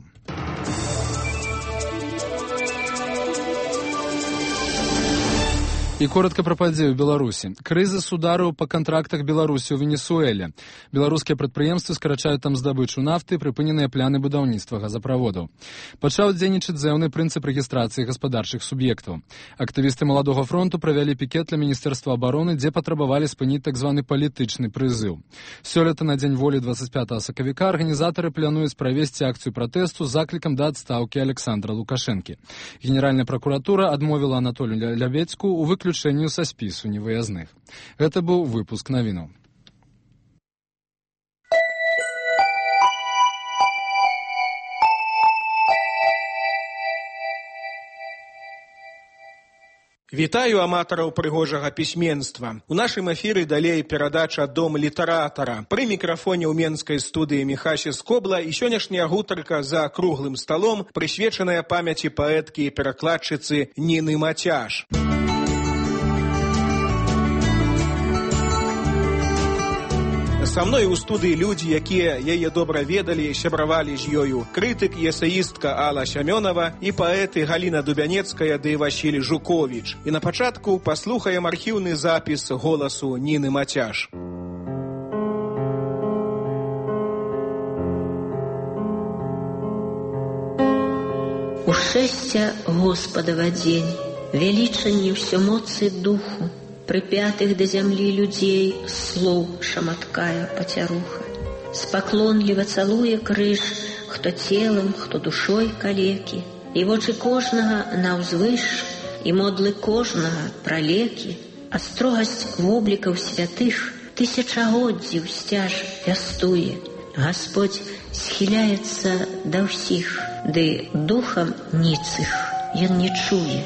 І коротка пра падзею ў Беларусі. Крызіс ударыў па кантрактах Беларусі ў Венесуэле. Беларускія прадпрыемствы скарачаюць там здабычу нафты, прыпыненыя пляны будаўніцтва газаправодаў. Пачаў дзейнічаць зэўны прынцып рэгістрацыі гаспадарчых суб'ектаў. Актывісты Маладога фронту правялі пікет для Міністэрства абароны, дзе патрабавалі спыніць так званы палітычны прызыў. Сёлета на дзень волі двадцать пятага сакавіка арганізатары плануюць правесці акцыю пратэсту з заклікам да адстаўкі Александра Лукашэнкі. Генеральная пракуратура адмовіла Анатолію Лявецку ў выключэнні са спісу невыязных. Гэта быў выпуск навінаў. Вітаю аматараў прыгожага пісьменства. У нашым эфіры далей перадача «Дом літаратара». Пры мікрафоне ў менскай студыі Міхасі Скобла і сённяшняя гутарка за круглым сталом прысвечаная памяці паэткі і перакладчыцы Ніны Мацяш. Са мной у студыі людзі, якія яе добра ведалі і сябравалі з ёю. Крытык і эсеістка Алла Сямёнова і паэты Галіна Дубянецкая ды Васіль Жуковіч. І на пачатку паслухаем архіўны запіс голасу Ніны Мацяш. Ушэсця Господава дзень, велічанне ўсё моцы духу, прыпятых да зямлі людзей слоў шаматкая пацяруха. Спаклонліва цалуе крыж, хто целам, хто душой калекі, і вочы кожнага наўзвыш, і модлы кожнага пралекі, а строгасць воблікаў святых тысячагоддзі сцяж вястуе. Гасподзь схіляецца да ўсіх, ды духам ніцых ён не чуе.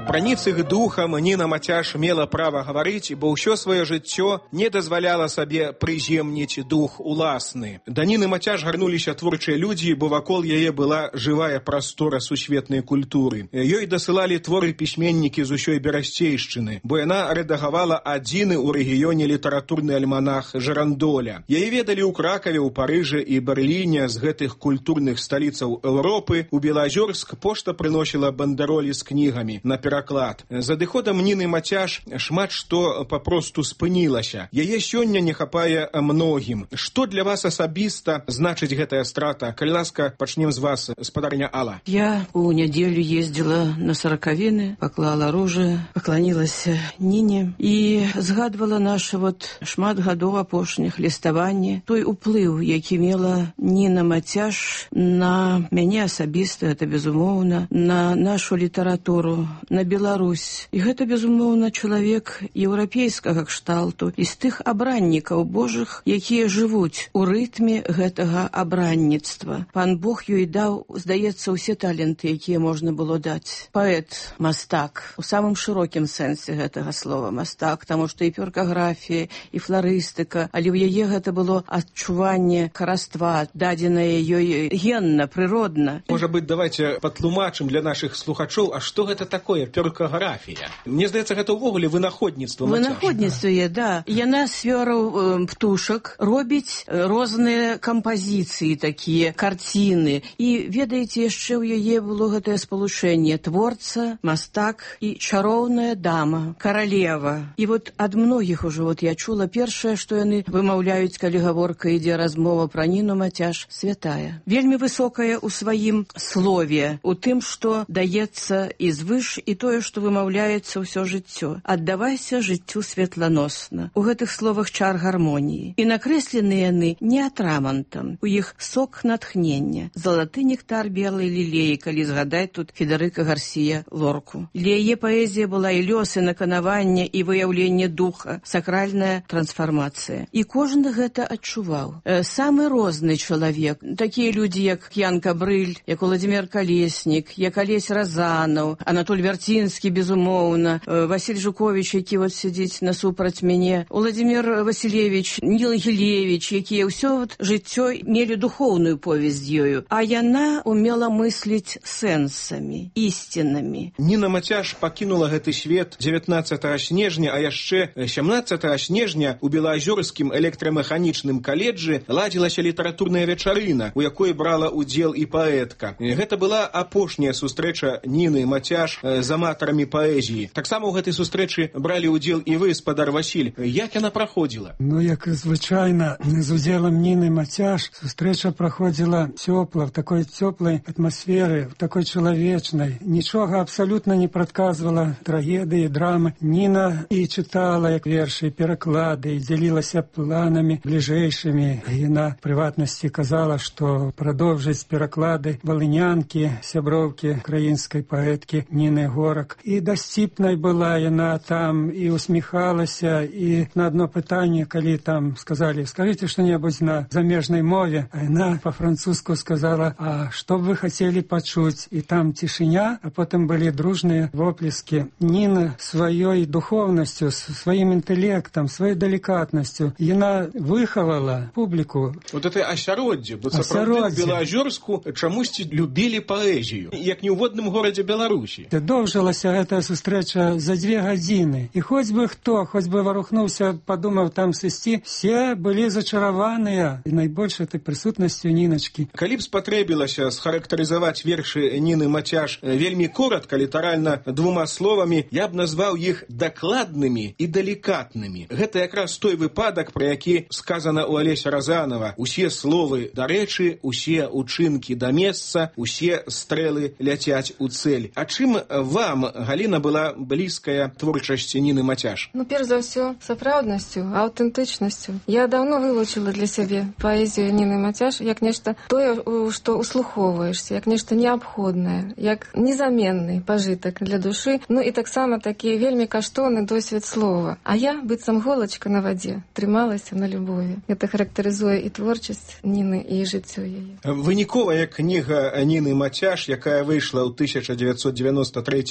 Праніць іх духам Ніна Мацяш мела права гаварыць, бо ўсё сваё жыццё не дазваляла сабе прыземніць дух уласны. Да Ніны Мацяш гарнуліся творчыя людзі, бо вакол яе была жывая прастора сусветнай культуры. Ёй дасылалі творы пісьменнікі з усёй берасцейшчыны, бо яна рэдагавала адзіны ў рэгіёне літаратурны альманах «Жарандоля». Яе ведалі ў Кракаве, ў Парыжы і Берліне. З гэтых культурных сталіцаў Еўропы у Белазёрск пошта прыносіла бандэролі з кнігамі на пераклад. За адыходам Ніны Мацяш шмат што папросту спынілася. Яе сёння не хапае многім. Што для вас асабіста значыць гэтая страта? Калі ласка, пачнем з вас, спадарня Алла. Я у нядзелю ездзіла на саракавіны, паклала оружие, пакланілася Нине і згадвала нашы вот шмат гадоў апошніх ліставанні, той уплыў, які мела Ніна Мацяш на мяне асабіста, это безумоўна, на нашу літаратуру, на Беларусь. І гэта, безумоўна, чалавек еўрапейскага кшталту, і з тых абраннікаў Божых, якія жывуць у рытме гэтага абранніцтва. Пан Бог ёй даў, здаецца, усе таленты, якія можна было даць. Паэт, мастак, у самым шырокім сэнсе гэтага слова мастак, таму што і перкаграфія, і фларыстыка, але ў яе гэта было адчуванне хараства, дадзенае ёй генна, прыродна. Можа быць, давайте патлумачым для нашых слухачоў, а што гэта такое перкаграфія? Мне здаецца, гэта ўвогуле вынаходніцтва Мацяш. Вынаходніцтва, да. Яна з свёраў птушак робіць розныя кампазіцыі такія, карціны. І, ведаеце, яшчэ ў яе было гэтае спалучэнне творца, мастак і чароўная дама, каралева. І вот ад многіх ужо вот я чула першае, што яны вымаўляюць, калі гаворка ідзе размова пра Ніну Мацяш, святая. Вельмі высокая ў сваім слове, у тым, што даецца і звыш, і тое, што вымаўляецца ўсё жыццё. Аддавайся жыццю светланосна. У гэтых словах чар гармоніі. І накрэслены яны не атрамантам. У іх сок натхнення. Залаты нектар белай лілеі, калі згадаць тут Федэрыка Гарсія Лорку. Для яе паэзія была і лёс, і наканаванне, і выяўленне духа, сакральная трансфармацыя. І кожны гэта адчуваў. Э, самы розны чалавек. Такія людзі, як Ян Кабрыль, як Уладзімір Калеснік, як Алесь Разанаў, Анатоль Вярцінскі, безумоўна, э, Васіль Жуковіч, які вот сидзіць насупраць мяне, Уладзімір Васілевіч, Ніл Гілевіч, якія ўсё вот жыццё мелі духоўную повесць ёю. А яна умела мысліць сэнсамі, ісцінамі. Ніна Мацяш пакінула гэты свет дзевятнаццатага снежня, а яшчэ сямнаццатага снежня у Белаазёрскім электрамеханічным каледжы ладзілася літаратурная вечарына, у якой брала удзел і паэтка. Гэта была апошняя сустрэча Ніны Мацяш з аматарамі паэзіі. Таксама ў гэтай сустрэчы бралі удзел і вы, спадар Васіль. Як яна праходзіла? Ну, як і звычайна, з удзелам Ніны Мацяш сустрэча праходзіла цёпла, в такой цёплай атмасферы, в такой чалавечнай. Нічога абсалютна не прадказвала трагедыі, драмы. Ніна і чытала, як вершы, пераклады, і дзялілася планамі бліжэйшымі. Яна в прыватнасці казала, што прадоўжыць пераклады валынянкі, сяброўкі украінскай паэткі Ніны Горак. І дасціпнай была яна там, і усміхалася, і на одно пытанне, калі там сказалі, скажите что-небудзь на замежнай мове, а яна по-французску сказала, а што б вы хацелі пачуць? І там цішыня, а потым былі дружныя воплескі. Ніна сваёй духовнасцю, сваім інтэлектам, сваёй далікатнасцю, яна выхавала публіку. Вот это асяроддзе, бо сапраўды в Белаазёрску чамусьці любілі паэзію, як не ў водным горадзе Беларусі. Доўжылася гэтая сустрэча за дзве гадзіны. І хоць бы хто, хоць бы варухнуўся, падумаў там сысці, все былі зачараваныя і найбольш этой прысутнасцю Ніначкі. Калі б спатрэбілася схарактарызаваць вершы Ніны Мацяш вельмі коротка, літаральна двума словамі, я б назваў іх дакладнымі і далікатнымі. Гэта якраз той выпадак, пра які сказана ў Алеся Разанова. Усе словы да рэчы, усе учынкі да месца, усе стрэлы ляцяць у цэль. А чым вам, Галіна, была блізкая творчасці Ніны Мацяш? Ну, перш за ўсё, сапраўднасцю, аўтэнтычнасцю. Я даўно вылучыла для сябе паэзію Ніны Мацяш як нешта тое, што услухоўваешся, як нешта неабходнае, як незаменны пажытак для душы, ну і таксама такі вельмі каштоўны досвед слова. А я, быццам голачка на вадзе, трымалася на любові. Гэта характарызуе і творчасць Ніны, і жыццё яе. Выніковая кніга Ніны Мацяш, якая выйшла ў тысяча дзевяцьсот дзевяносто трэцім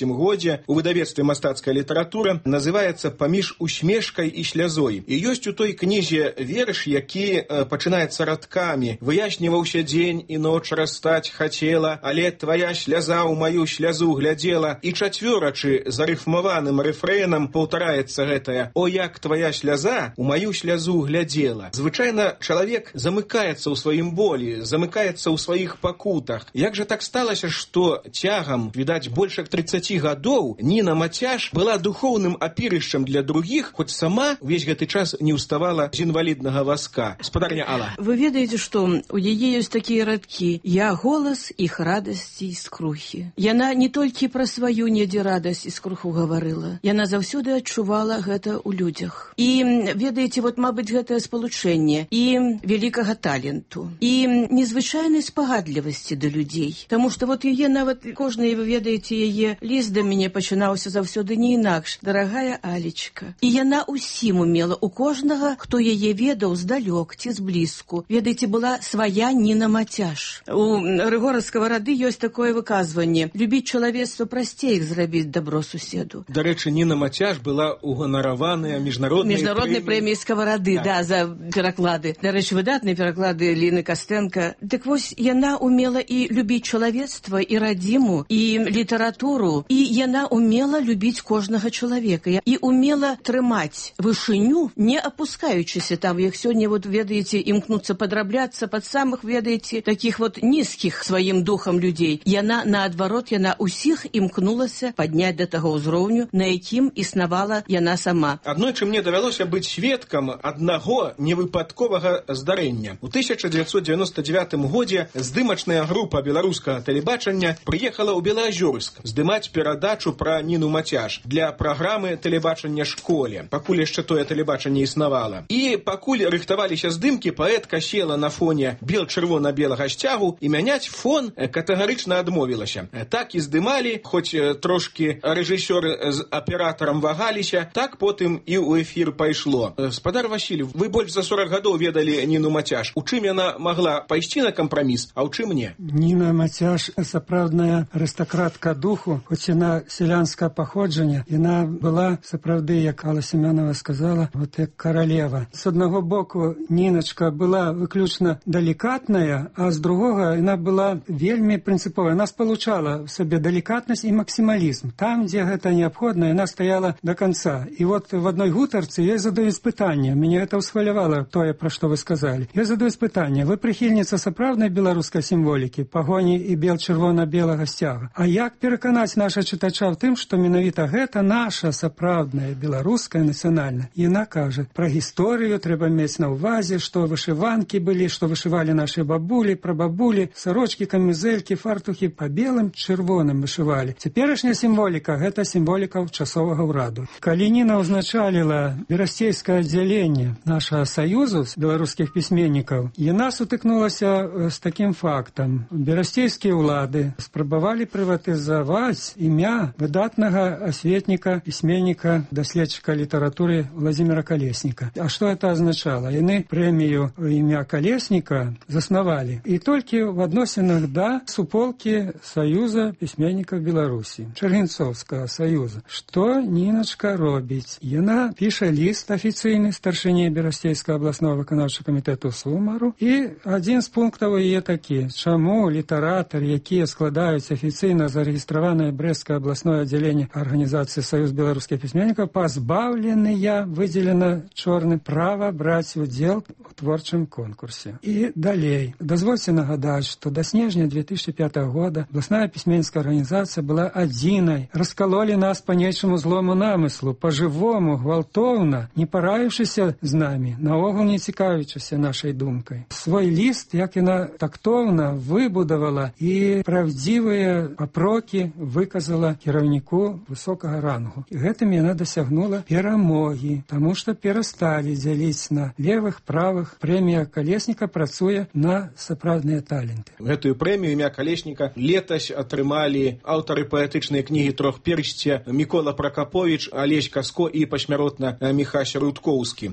трэцім годзе у выдавецтве «Мастацкая літаратура» называецца «Паміж усмешкай і слязой». І ёсць у той кнізе верш, які э, пачынаецца радкамі. «Выясніваўся дзень і ноч растаць хацела, але твая сляза ў маю слязу глядзела». І чацвёрачы зарыфмаваным рэфрэнам паўтараецца гэтая «О, як твая сляза ў маю слязу глядзела». Звычайна чалавек замыкаецца ў сваім болі, замыкаецца ў сваіх пакутах. Як жа так сталася, што цягам, відаць, больш як трыццаці гадоў Ніна Мацяш была духоўным апірышчам для другіх, хоць сама ўвесь гэты час не ўставала з інваліднага вазка. Спадарня Алла. Вы ведаеце, што у яе ёсць такія радкі: «Я голас іх радасці і скрухі». Яна не толькі пра сваю недзе радасць і скруху гаварыла, яна заўсёды адчувала гэта ў людзях. І ведаеце, вот, мабыць, гэтае спалучэнне і вялікага таленту, і незвычайнай спагадлівасці да людзей. Таму што вот яе нават кожны, вы ведаеце, яе ліст да мяне пачынаўся заўсёды не інакш: «Дарагая Алечка». І яна ўсім умела, у кожнага, хто яе ведаў здалёк ці зблізку. Ведаеце, была свая Ніна Мацяш. У Рыгора Скаварады ёсць такое выказванне: «Любіць чалавецтва прасцей, як зрабіць дабро суседу». Дарэчы, Ніна Мацяш была уганараваная міжнароднай міжнароднай прэміяй Скаварады, так. Да, за пераклады. Дарэчы, выдатныя пераклады Ліны Кастенка. Так вось, яна умела і любіць чалавецтва, і радзіму, і літаратуру, і яна умела любіць кожнага чалавека, і умела трымаць вышыню, не апускаючыся там, як сёння, вот, ведаеце, імкнуцца падрабляцца пад самых, ведаеце, такіх вот нізкіх сваім духам людзей. Яна, наадварот, яна ўсіх імкнулася падняць да таго ўзроўню, на якім існавала яна сама. Аднойчы мне давялося быць сведкам аднаго невыпадковага здарэння. У тысяча дзевяцьсот дзевяноста дзевятым годзе здымачная група беларускага тэлебачання прыехала ў Белаазёрск здымаць перадачу пра Ніну Мацяш для праграмы тэлебачання «Школе». Пакуль яшчэ тое тэлебачанне існавала. І пакуль рыхтаваліся здымкі, паэтка села на фоне бел-чырвона-белага сцягу і мяняць фон катэгарычна адмовілася. Так і здымалі, хоць трошкі рэжысёр з аператарам вагаліся, так потым і ў эфір пайшло. Спадар Васіль, вы больш за сорок гадоў ведалі Ніну Мацяш. У чым яна магла пайсці на кампраміс, а ў чым не? Ніна Мацяш сапраўдная арыстакратка духу, хоць яна сялянскае паходжанне, яна была сапраўды, як Алла Семёнова сказала, вот як каралева. З аднаго боку Ніначка была выключна далікатная, а з другога яна была вельмі прынцыповая. Яна спалучала в сабе далікатнасць і максімалізм. Там, дзе гэта неабходна, яна стаяла до конца. І вот в адной гутарцы ёй задаюць пытанне, мяне гэта ўсхвалявала тое, пра што вы сказалі. Ёй задаюць пытанне: вы прыхільніца сапраўднай беларускай сімволікі, пагоні і бел-чырвона-белага сцяга. А як пераканаць наша чытача ў тым, што менавіта гэта наша сапраўдная беларуская нацыянальная? Яна кажа: пра гісторыю трэба мець на ўвазе, што вышыванкі былі, што вышывалі нашы бабулі, прабабулі, сарочкі, камізэлькі, фартухі па белым, чырвоным вышывалі. Цяперашняя сімволіка — гэта сімволіка часовага ўраду. Калі Ніна ўзначаліла берасцейскае аддзяленне нашага саюзу з беларускіх пісьменнікаў, яна сутыкнулася з такім фактам. Берасцейскія ўлады спрабавалі прыватызаваць імя выдатнага асветніка, пісьменніка, даследчыка літаратуры Владзіміра Калесніка. А што гэта азначала? Яны прэмію імя Калесніка заснавалі і толькі в адносінах да суполкі Саюза пісьменнікаў Беларусі, Чаргінцоўскага саюза. Што Ніначка робіць? Яна піша ліст афіцыйны старшыні Берасцейскага абласнога выканаўчага камітэту Сумару, і адзін з пунктаў яе такі: чаму літаратары, якія складаюць афіцыйна зарэгістраванае Брэсцкае абласное аддзяленне арганізацыі Саюз беларускіх пісьменнікаў, пазбаўленыя, выдзелена чорным, права браць удзел у творчым конкурсе. І далей. Дазвольце нагадаць, што да снежня две тысячи пятого года абласная пісьменніцкая арганізацыя была адзінай. Раскалолі нас па нечаму злому намыслу, па-жывому, гвалтоўна, не параіўшыся з намі, наогул не цікавячыся нашай думкай. Свой ліст, як яна тактоўна выбудавала і правдзівыя папрокі выказала кіраўніку высокага рангу. І гэтым яна дасягнула перамогі, таму што перасталі дзяліць на левых, правых. Прэмія Калесніка працуе на сапраўдныя таленты. Гэтую прэмію імя Калесніка летась атрымалі аўтары паэтычнай кнігі «Трохперсця» Мікола Пракаповіч, Алесь Каско і пасмяротна Міхась Рудкоўскі.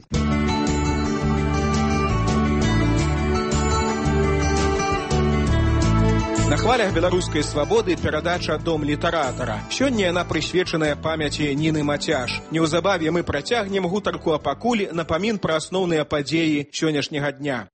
На хвалях беларускай свабоды перадача «Дом літаратара». Сёння яна прысвечаная памяці Ніны Мацяш. Неўзабаве мы працягнем гутарку, а пакуль напамін пра асноўныя падзеі сённяшняга дня.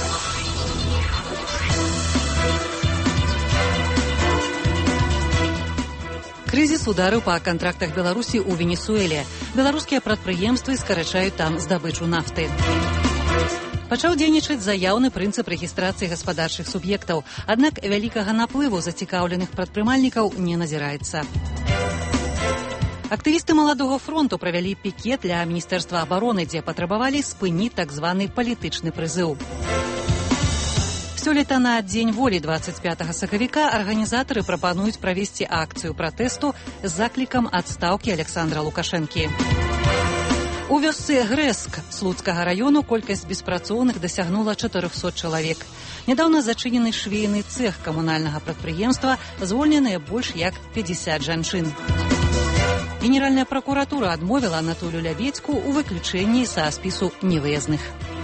Крызіс ударыў па кантрактах Беларусі ў Венесуэле. Беларускія прадпрыемствы скарачаюць там здабычу нафты. Пачаў дзейнічаць заяўны прынцып рэгістрацыі гаспадарчых суб'ектаў, аднак вялікага наплыву зацікаўленых прадпрымальнікаў не назіраецца. Актывісты маладога фронту правялі пікет для Міністэрства абароны, дзе патрабавалі спыніць так званы палітычны прызыў. Сёлета на Дзень волі дваццаць пятага сакавіка арганізатары прапануюць правесці акцыю пратэсту з заклікам адстаўкі Александра Лукашэнкі. У вёсцы Грэск Слуцкага раёну колькасць беспрацоўных дасягнула чатырохсот чалавек. Нядаўна зачынены швейны цэх камунальнага прадпрыемства, звольненыя больш як пятьдесят жанчын. Генеральная пракуратура адмовіла Анатолію Лябедзьку ў выключэнні са спісу невыязных.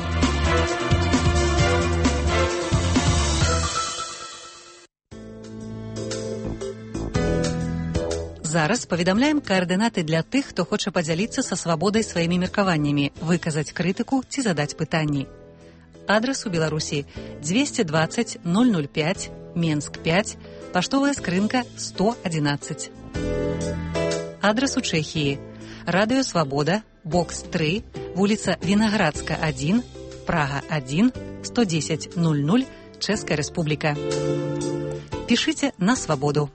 Зараз паведамляем каардынаты для тых, хто хоча падзяліцца са свабодай сваімі меркаваннямі, выказаць крытыку ці задаць пытанні. Адрас у Беларусі двести двадцать ноль ноль пять, Менск пять, паштовая скрынка сто одиннадцать. Адрас у Чэхіі Радыё Свабода, бокс три, вуліца Вінаградска один, Прага один, сто десять ноль ноль, Чэшская Рэспубліка. Пішыце на свабоду.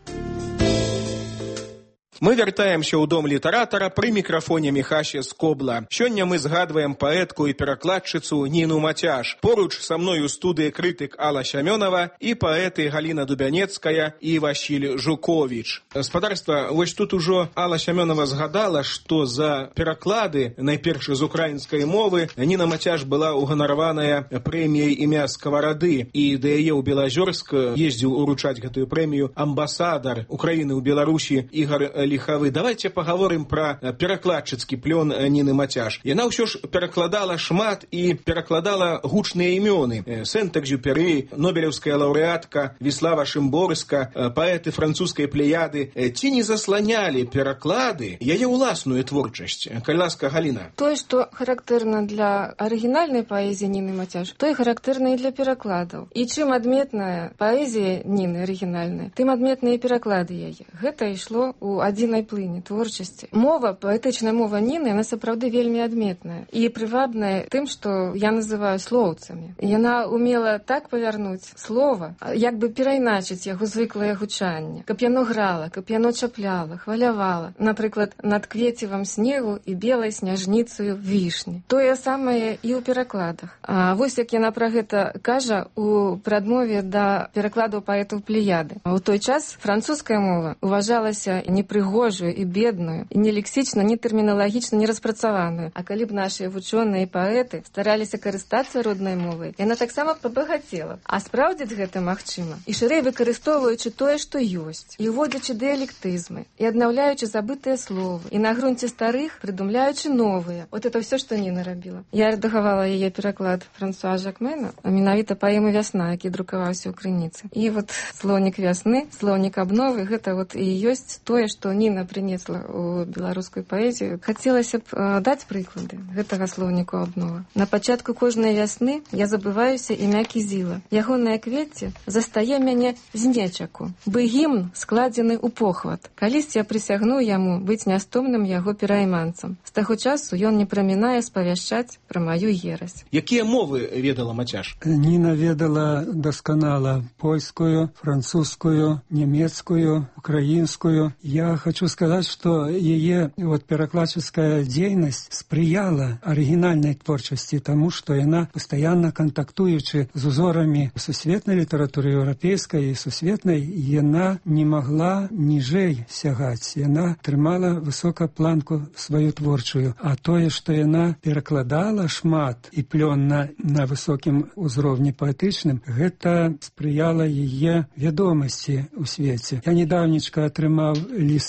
Мы вяртаемся ў дом літаратара пры мікрафоне Міхася Скобла. Сёння мы згадваем паэтку і перакладчыцу Ніну Мацяш. Поруч са мной у студыі крытык Алла Сямёнова і паэты Галіна Дубянецкая і Васіль Жуковіч. Спадарства, вось тут ужо Алла Сямёнова згадала, што за пераклады, найперш з украінскай мовы, Ніна Мацяш была ўганараваная прэміяй імя Скаварады, і да яе ў Белазёрск ездзіў уручаць гэтую прэмію амбасадар Украіны ў Беларусі Ігар Лихавы. Давайте паговорым пра перакладчыцкі плён Ніны Мацяш. Яна ўсё ж перакладала шмат і перакладала гучныя імёны. Сент-Экзюпері, нобелеўская лаўрэатка Віслава Шымборска, паэты французскай плеяды. Ці не засланялі пераклады яе ўласную творчасць? Калі ласка, Галіна. Тое, што характэрна для арыгінальнай паэзіі Ніны Мацяш, тое характэрна і для перакладаў. І чым адметная паэзія Ніны арыгінальная, тым адметныя пераклады яе. Гэта ішло ў адзінай плыні творчасці. Мова, паэтычная мова Ніны, яна сапраўды вельмі адметная і прывабная тым, што я называю слоўцамі. Яна умела так павярнуць слова, як бы перайначыць яго звыклае гучанне, каб яно грала, каб яно чапляла, хвалявала. Напрыклад, над квецівам снегу і белай сняжніцаю вішні. Тое самае і ў перакладах. А вось як яна пра гэта кажа у прадмове да перакладаў паэтаў Плеяды. У той час французская мова уважалася непрыгожую і бедную, і не лексічна, не тэрміналагічна не распрацаваную. А калі б нашыя вучоныя і паэты стараліся карыстацца роднай мовай, яна таксама пабагацела. А спраўдзіць гэта магчыма. І шырэй выкарыстоўваючы тое, што ёсць, і ўводзячы дыялектызмы, і аднаўляючы забытыя словы, і на грунце старых прыдумляючы новыя. Вот это ўсё, што Ніна рабіла. Я рэдагавала яе пераклад Франсуа Жакмена, а менавіта паэмы «Вясна», які друкаваўся ў крыніцы. І вот слоўнік вясны, слоўнік абновы, гэта вот і ёсць тое, што Ніна прынесла ў беларускую паэзію. Хацелася б э, даць прыклады гэтага слоўніку абнова. На пачатку кожнай вясны я забываюся імя Кізіла. Ягонае квецце застае мяне знечаку, бы гімн складзены ў похват. Калісьці я прысягну яму быць нястомным яго перайманцам. З таго часу ён не прамінае спавяшчаць пра маю ерась. Якія мовы ведала Мацяш? Ніна ведала дасканала польскую, французскую, нямецкую, украінскую. Я хочу сказать, что ее вот перакладческая дзейнасць спрыяла арыгінальнай творчасці, тому что яна постоянно контактуючы з узорамі сусветнай літаратуры еўрапейскай і сусветнай, яна не могла ніжэй сягаць. Яна трымала высока планку сваю творчую. А тое, што яна перакладала шмат і плённа на высокім узроўні паэтычным, гэта спрыяла яе вядомасці ў свеце. Я недаўнечка атрымаў ліст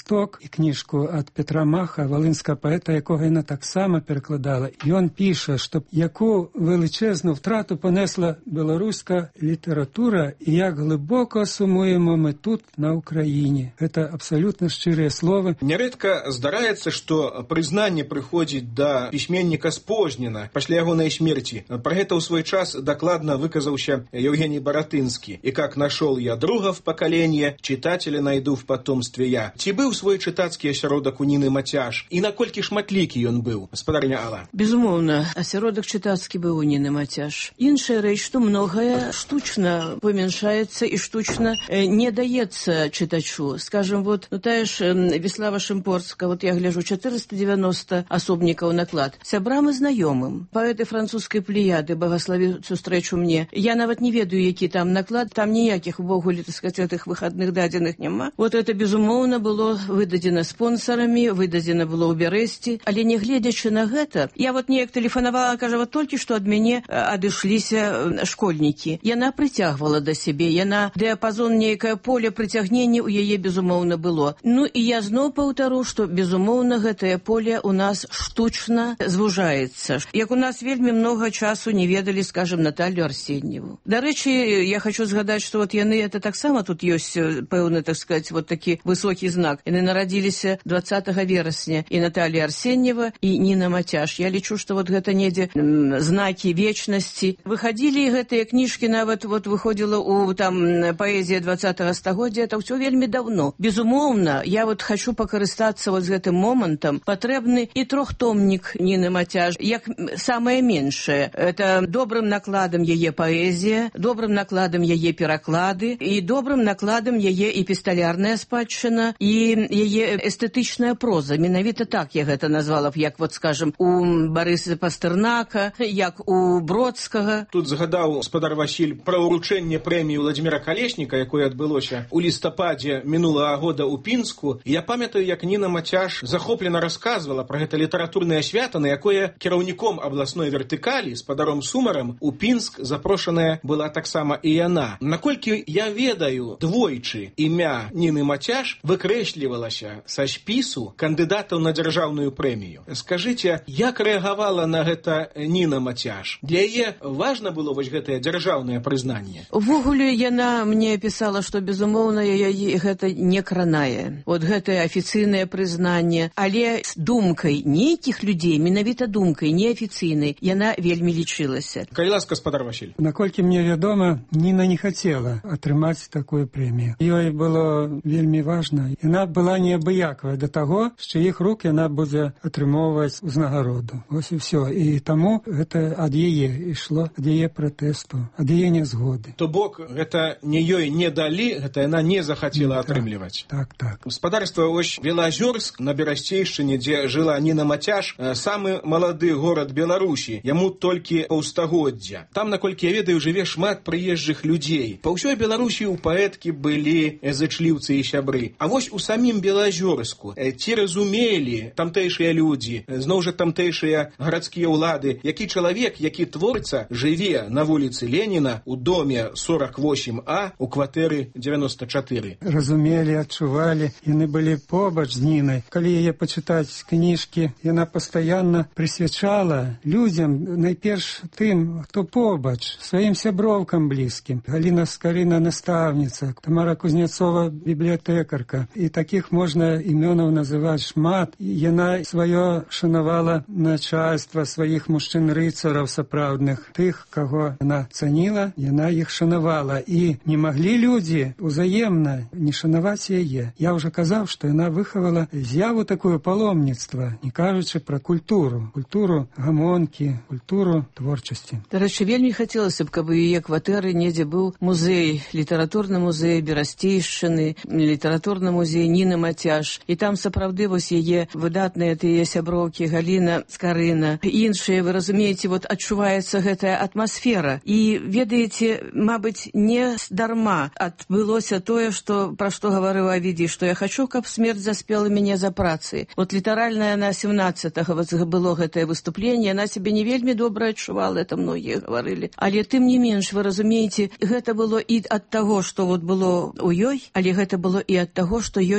лісток і кніжку ад Петра Маха, валынскага паэта, якога яна таксама перакладала. Ён піша, што яку величезну втрату понесла беларуська література і як глибоко сумуємо ми тут, на Україні. Гэта абсолютно шчырыя словы. Нярэдка здараецца, што прызнанне прыходзіць да пісьменніка спознена пасля ягонай смерці. Пра гэта ў свой час дакладна выказаўся Евгений Баратынскі. І как нашел я друга в поколении, читателя найду в потомстве я. Ці быў свой чытацкі асяродак у Ніны Мацяш? І наколькі шматлікі ён быў, спадарня Алла? Безумоўна, асяродак чытацкі быў у Ніны Мацяш. Іншая рэч, што многае штучна памяншаецца і штучна не даецца чытачу. Скажем, вот, ну тая ж Веслава Шымпорска, вот я гляжу, четыреста девяносто асобнікаў наклад. Сябрам і знаёмым. Паэты французскай плеяды, благослові сустрэчу мне. Я нават не ведаю, які там наклад, там ніякіх увогуле, так сказать, гэтых выхадных дадзеных няма. Вот это, безумоўна, было выдадзена спонсарамі, выдадзена было ў Бярэсці, але не гледзячы на гэта, я вот неяк тэлефанавала, кажа, вот толькі што ад мяне адышліся школьнікі. Яна прыцягвала да сябе, яна дыяпазон, нейкае поле прыцягнення ў яе, безумоўна, было. Ну і я зноў паўтару, што, безумоўна, гэтае поле у нас штучна звужаецца. Як у нас вельмі многа часу не ведалі, скажем, Наталью Арсеньеву. Дарэчы, я хочу згадаць, што вот яны, это таксама тут ёсць пэўны, так сказать, вот такі высокі знак. Яны нарадзіліся двадцатага верасня, і Наталья Арсеньева, і Ніна Мацяш. Я лічу, што вот гэта недзе знакі вечнасці. Выхадзілі гэтыя кніжкі, нават вот выходзіла у там паэзія двадцатага стагоддзя, это ўсё вельмі давно. Безумоўна, я вот хочу пакарыстацца вот з гэтым момантам. Патрэбны і трохтомнік Ніны Мацяш, як самае меншае. Это добрым накладам яе паэзія, добрым накладам яе пераклады і добрым накладам яе эпісталярная спадчына і яе эстэтычная проза. Менавіта так я гэта назвала б, як вот, скажем, у Барыса Пастэрнака, як у Бродскага. Тут згадаў спадар Васіль пра ўручэнне прэміі Владзіміра Калесніка, якое адбылося ў лістападзе мінулага года ў Пінску. Я памятаю, як Ніна Мацяш захоплена расказвала пра гэта літаратурнае свята, на якое кіраўніком абласной вертыкалі, спадаром Сумарам, у Пінск запрошаная была таксама і яна. Наколькі я ведаю, двойчы імя Ніны Мацяш выкрэслівалася са спісу кандыдатаў на дзяржаўную прэмію. Скажыце, як рэагавала на гэта Ніна Мацяш? Для яе важна было вось гэтае дзяржаўнае прызнанне? Увогуле яна мне пісала, што безумоўна яе гэта не кранае. Вот гэтае афіцыйнае прызнанне, але з думкай нейкіх людзей, менавіта думкай неафіцыйнай, яна вельмі лічылася. Калі ласка, спадар Васіль. Наколькі мне вядома, Ніна не хацела атрымаць такую прэмію. Ёй было вельмі важна. Яна была неабыякавая да таго, з чыіх рук яна будзе атрымоўваць узнагароду. Вось і ўсё. І таму гэта ад яе ішло, ад яе пратэсту, ад яе нязгоды. То бок, гэта не ёй не далі, гэта яна не захацела атрымліваць. Так, так. Гаспадарства ось Белазёрск на Берасцейшчыне, дзе жыла Ніна Мацяш, самы малады горад Беларусі, яму толькі паўстагоддзя. Там, наколькі я ведаю, жыве шмат прыезджых людзей. Па ўсёй Беларусі ў паэткі былі зычліўцы і сябры. А вось у самім Белазёрску ці разумелі тамтэйшыя людзі, зноў жа тамтэйшыя гарадскія ўлады, які чалавек, які творца, жыве на вуліцы Леніна у доме сорок восемь А у кватэры девяносто чатыры. Разумелі, адчувалі, яны былі побач з Нінай. Калі яе пачытаць кніжкі, яна пастаянна прысвячала людзям, найперш тым, хто побач, сваім сяброўкам блізкім. Галіна Скарына настаўніца, Тамара Кузнецова бібліятэкарка. І такіх можна імёнаў называць шмат. Яна сваё шанавала начальства, сваіх мужчын-рыцараў сапраўдных. Тых, каго яна цаніла, яна іх шанавала. І не маглі людзі ўзаемна не шанаваць яе. Я ўжо казаў, што яна выхавала з'яву такое паломніцтва, не кажучы пра культуру. Культуру гамонкі, культуру творчасці. Дарэчы, вельмі хацелася б, каб у яе кватэры недзе быў музей, літаратурны музей Берасцейшчыны, літаратурны музей Ніны Мацяш. І там сапраўды вось яе выдатныя тыя сяброўкі Галіна Скарына. Іншыя, вы разумееце, вот адчуваецца гэтая атмасфера. І ведаеце, мабыць, не дарма адбылося тое, што пра што гаварыў Авідзій, што я хачу, каб смерць заспела мяне за працай. Вот літаральна на семнадцатага вот было гэтае выступленне, яна сябе не вельмі добра адчувала, это многія гаварылі. Але тым не менш, вы разумееце, гэта было і ад таго, што вот было ў ёй, але гэта было і ад таго, што ёй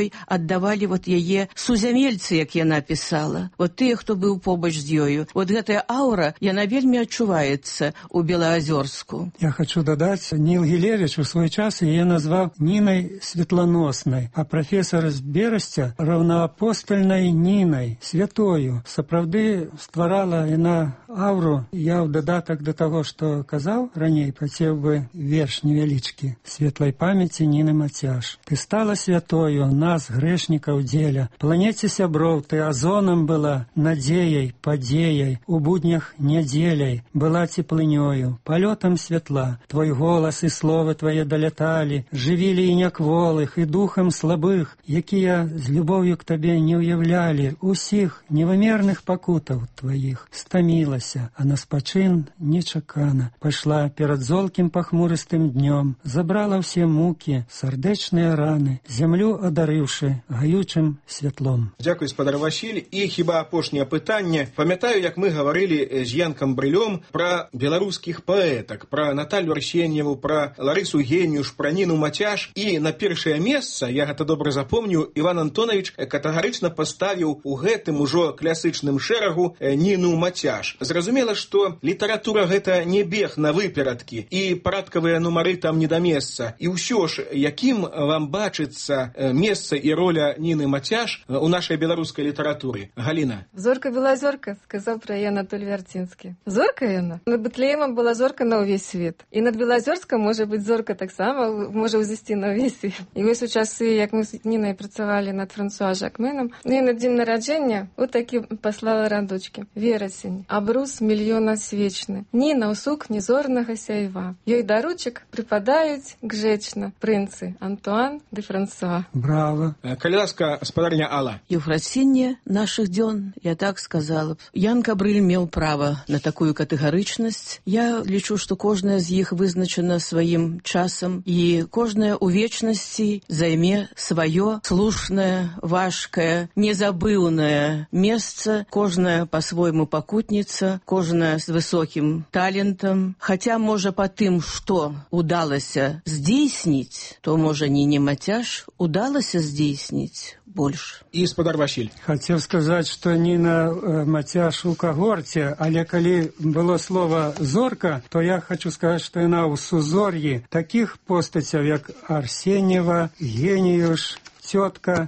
ёй аддавалі вот яе сузямельцы, як яна пісала. Вот тыя, хто быў побач з ёю. Вот гэтая аура, яна вельмі адчуваецца у Белаазёрску. Я хочу дадаць, Ніл Гілевіч у свой час яе назваў Нінай Светланоснай, а прафесор з Берасця раўнаапостальнай Нінай, святою. Сапраўды стварала яна ауру. Я ў дадатак да таго, што казаў раней, хацеў бы верш невялічкі. Светлай памяці Ніны Мацяш. Ты стала святою, нас, грэшнікаў дзеля. Планеце сяброў ты азонам была, надзеяй, падзеяй, у буднях нядзеляй, была цеплынёю, палётам святла. Твой голас і словы твае даляталі, жывілі і някволых, і духам слабых, якія з любоўю к табе не ўяўлялі усіх невымерных пакутаў тваіх. Стамілася, а на спачын нечакана пайшла перад золкім пахмурыстым днём, забрала ўсе мукі, сардэчныя раны, зямлю адарыўшы гаючым святлом. Дзякуй, спадар Васіль. І хіба апошняе пытанне. Памятаю, як мы гаварылі з Янкам Брылём пра беларускіх паэтак, пра Наталью Арсеньеву, пра Ларысу Генюш, пра Ніну Мацяш. І на першае месца, я гэта добра запомніў, Іван Антонович катэгарычна паставіў у гэтым ужо класычным шэрагу Ніну Мацяш. Зразумела, што літаратура гэта не бег на выперадкі, і парадкавыя нумары там не да месца. І ўсё ж, якім вам бачыцца месца і роля Ніны Мацяш у нашай беларускай літаратуры? Галіна. Зорка была зорка, сказаў пра яе Анатоль Вярцінскі. Зорка яна? Над Бэтлеемам была зорка на ўвесь свет. І над Белазёрскам можа быць зорка таксама, можа ўзысці на ўвесь свет. І вось у часы, як мы з Нінай працавалі над Франсуа Жакменам, ну і на дзень нараджэння вот такі паслала радочкі. Верасень, абрус мільёна свечны. Ніна ў сукні зорнага сяйва. Ёй даручак прыпадаюць гжэчна прынцы Антуан де Франсуа. Браво. Калі ласка, спадарня Алла. Еўфрасінне нашых дзён, я так сказала б. Янка Брыль меў права на такую катэгарычнасць. Я лічу, што кожная з іх вызначана сваім часам, і кожная ў вечнасці займе сваё слушнае, важкае, незабыўнае месца, кожная па-свойму пакутніца, кожная з высокім талентам. Хаця, можа, па тым, што удалася здзейсніць, то, можа, Ніне Мацяш удалася здзейсніць больш. І спадар Васіль. Хацеў сказаць, што Ніна Мацяш у кагорце, але калі было слова «зорка», то я хочу сказаць, што яна ў сузор'і такіх постацяў, як Арсеньева, Геніюш, цётка.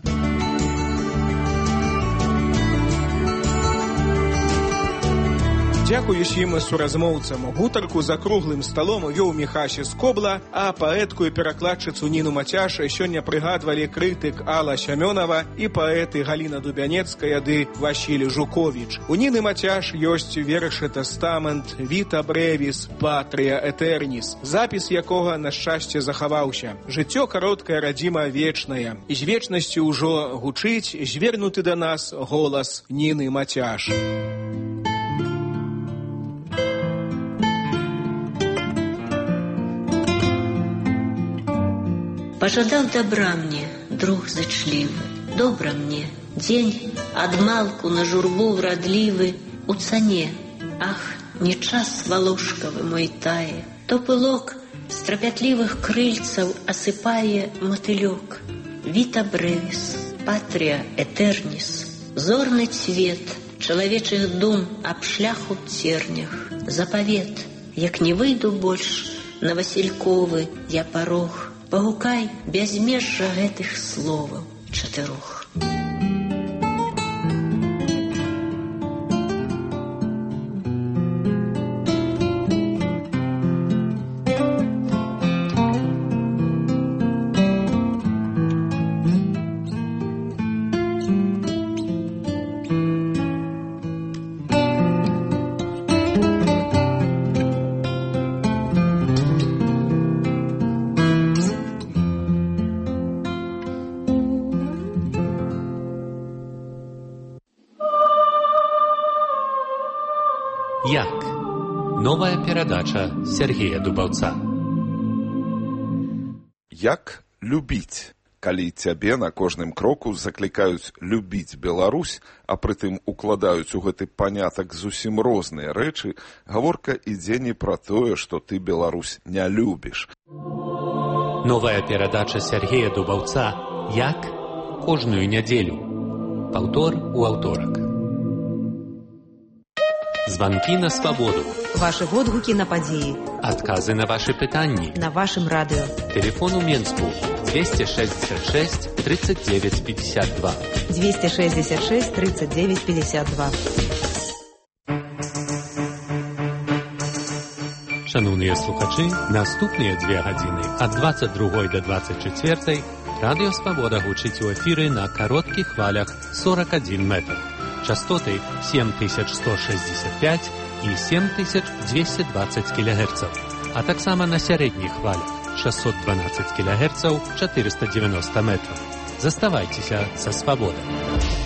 Дзякуй усім суразмоўцам. Гутарку за круглым сталом вёў Міхася Скобла, а паэтку і перакладчыцу Ніну Мацяш сёння прыгадвалі крытык Алла Сямёнова і паэты Галіна Дубянецкая ды Васіль Жуковіч. У Ніны Мацяш ёсць вершы «Тэстамент», «Віта Брэвіс», «Патрія Этерніс», запіс якога, на шчасце, захаваўся. Жыццё кароткае, радзіма вечная. І з вечнасцю ўжо гучыць звернуты да нас голас Ніны Мацяш. Пожадаў добра мне, друг зачлівы, добра мне, дзень адмалку на журбу врадлівы у цане. Ах, не час валошкавы мой тае, то пылок з трапятлівых крыльцаў асыпае матылёк. Віта Брэвіс, Патрія Этерніс, зорны цвет чалавечых дум аб шляху цернях, запавет, як не выйду больш на Васільковы я парог, пагукай бязмежжа гэтых словаў чатырох. Як? Новая перадача Сергея Дубаўца. Як любіць? Калі цябе на кожным кроку заклікаюць любіць Беларусь, а прытым укладаюць у гэты панятак зусім розныя рэчы, гаворка ідзе не пра тое, што ты Беларусь не любіш. Новая перадача Сергея Дубаўца «Як кожную нядзелю. Паўтор у аўторак. Званкі на свабоду. Ваши водгукі на падзеі. Адказы на ваши пытанні. На вашым радыё. Телефон у Менску двести шестьдесят шесть тридцать девять пятьдесят два. двести шестьдесят шесть тридцать девять пятьдесят два. Шановныя слухачы, наступныя две гадзіны ад двадцать другой до двадцать четвертой Радыё Свабода гучыць у эфіры на кароткіх хвалях сорок один метр. Частоты семь тысяч сто шестьдесят пять и семь тысяч двести двадцать килогерцев, а таксама на сярэдніх хвалях шестьсот двенадцать килогерцев, четыреста девяносто метров. Заставайцеся са Свабодай.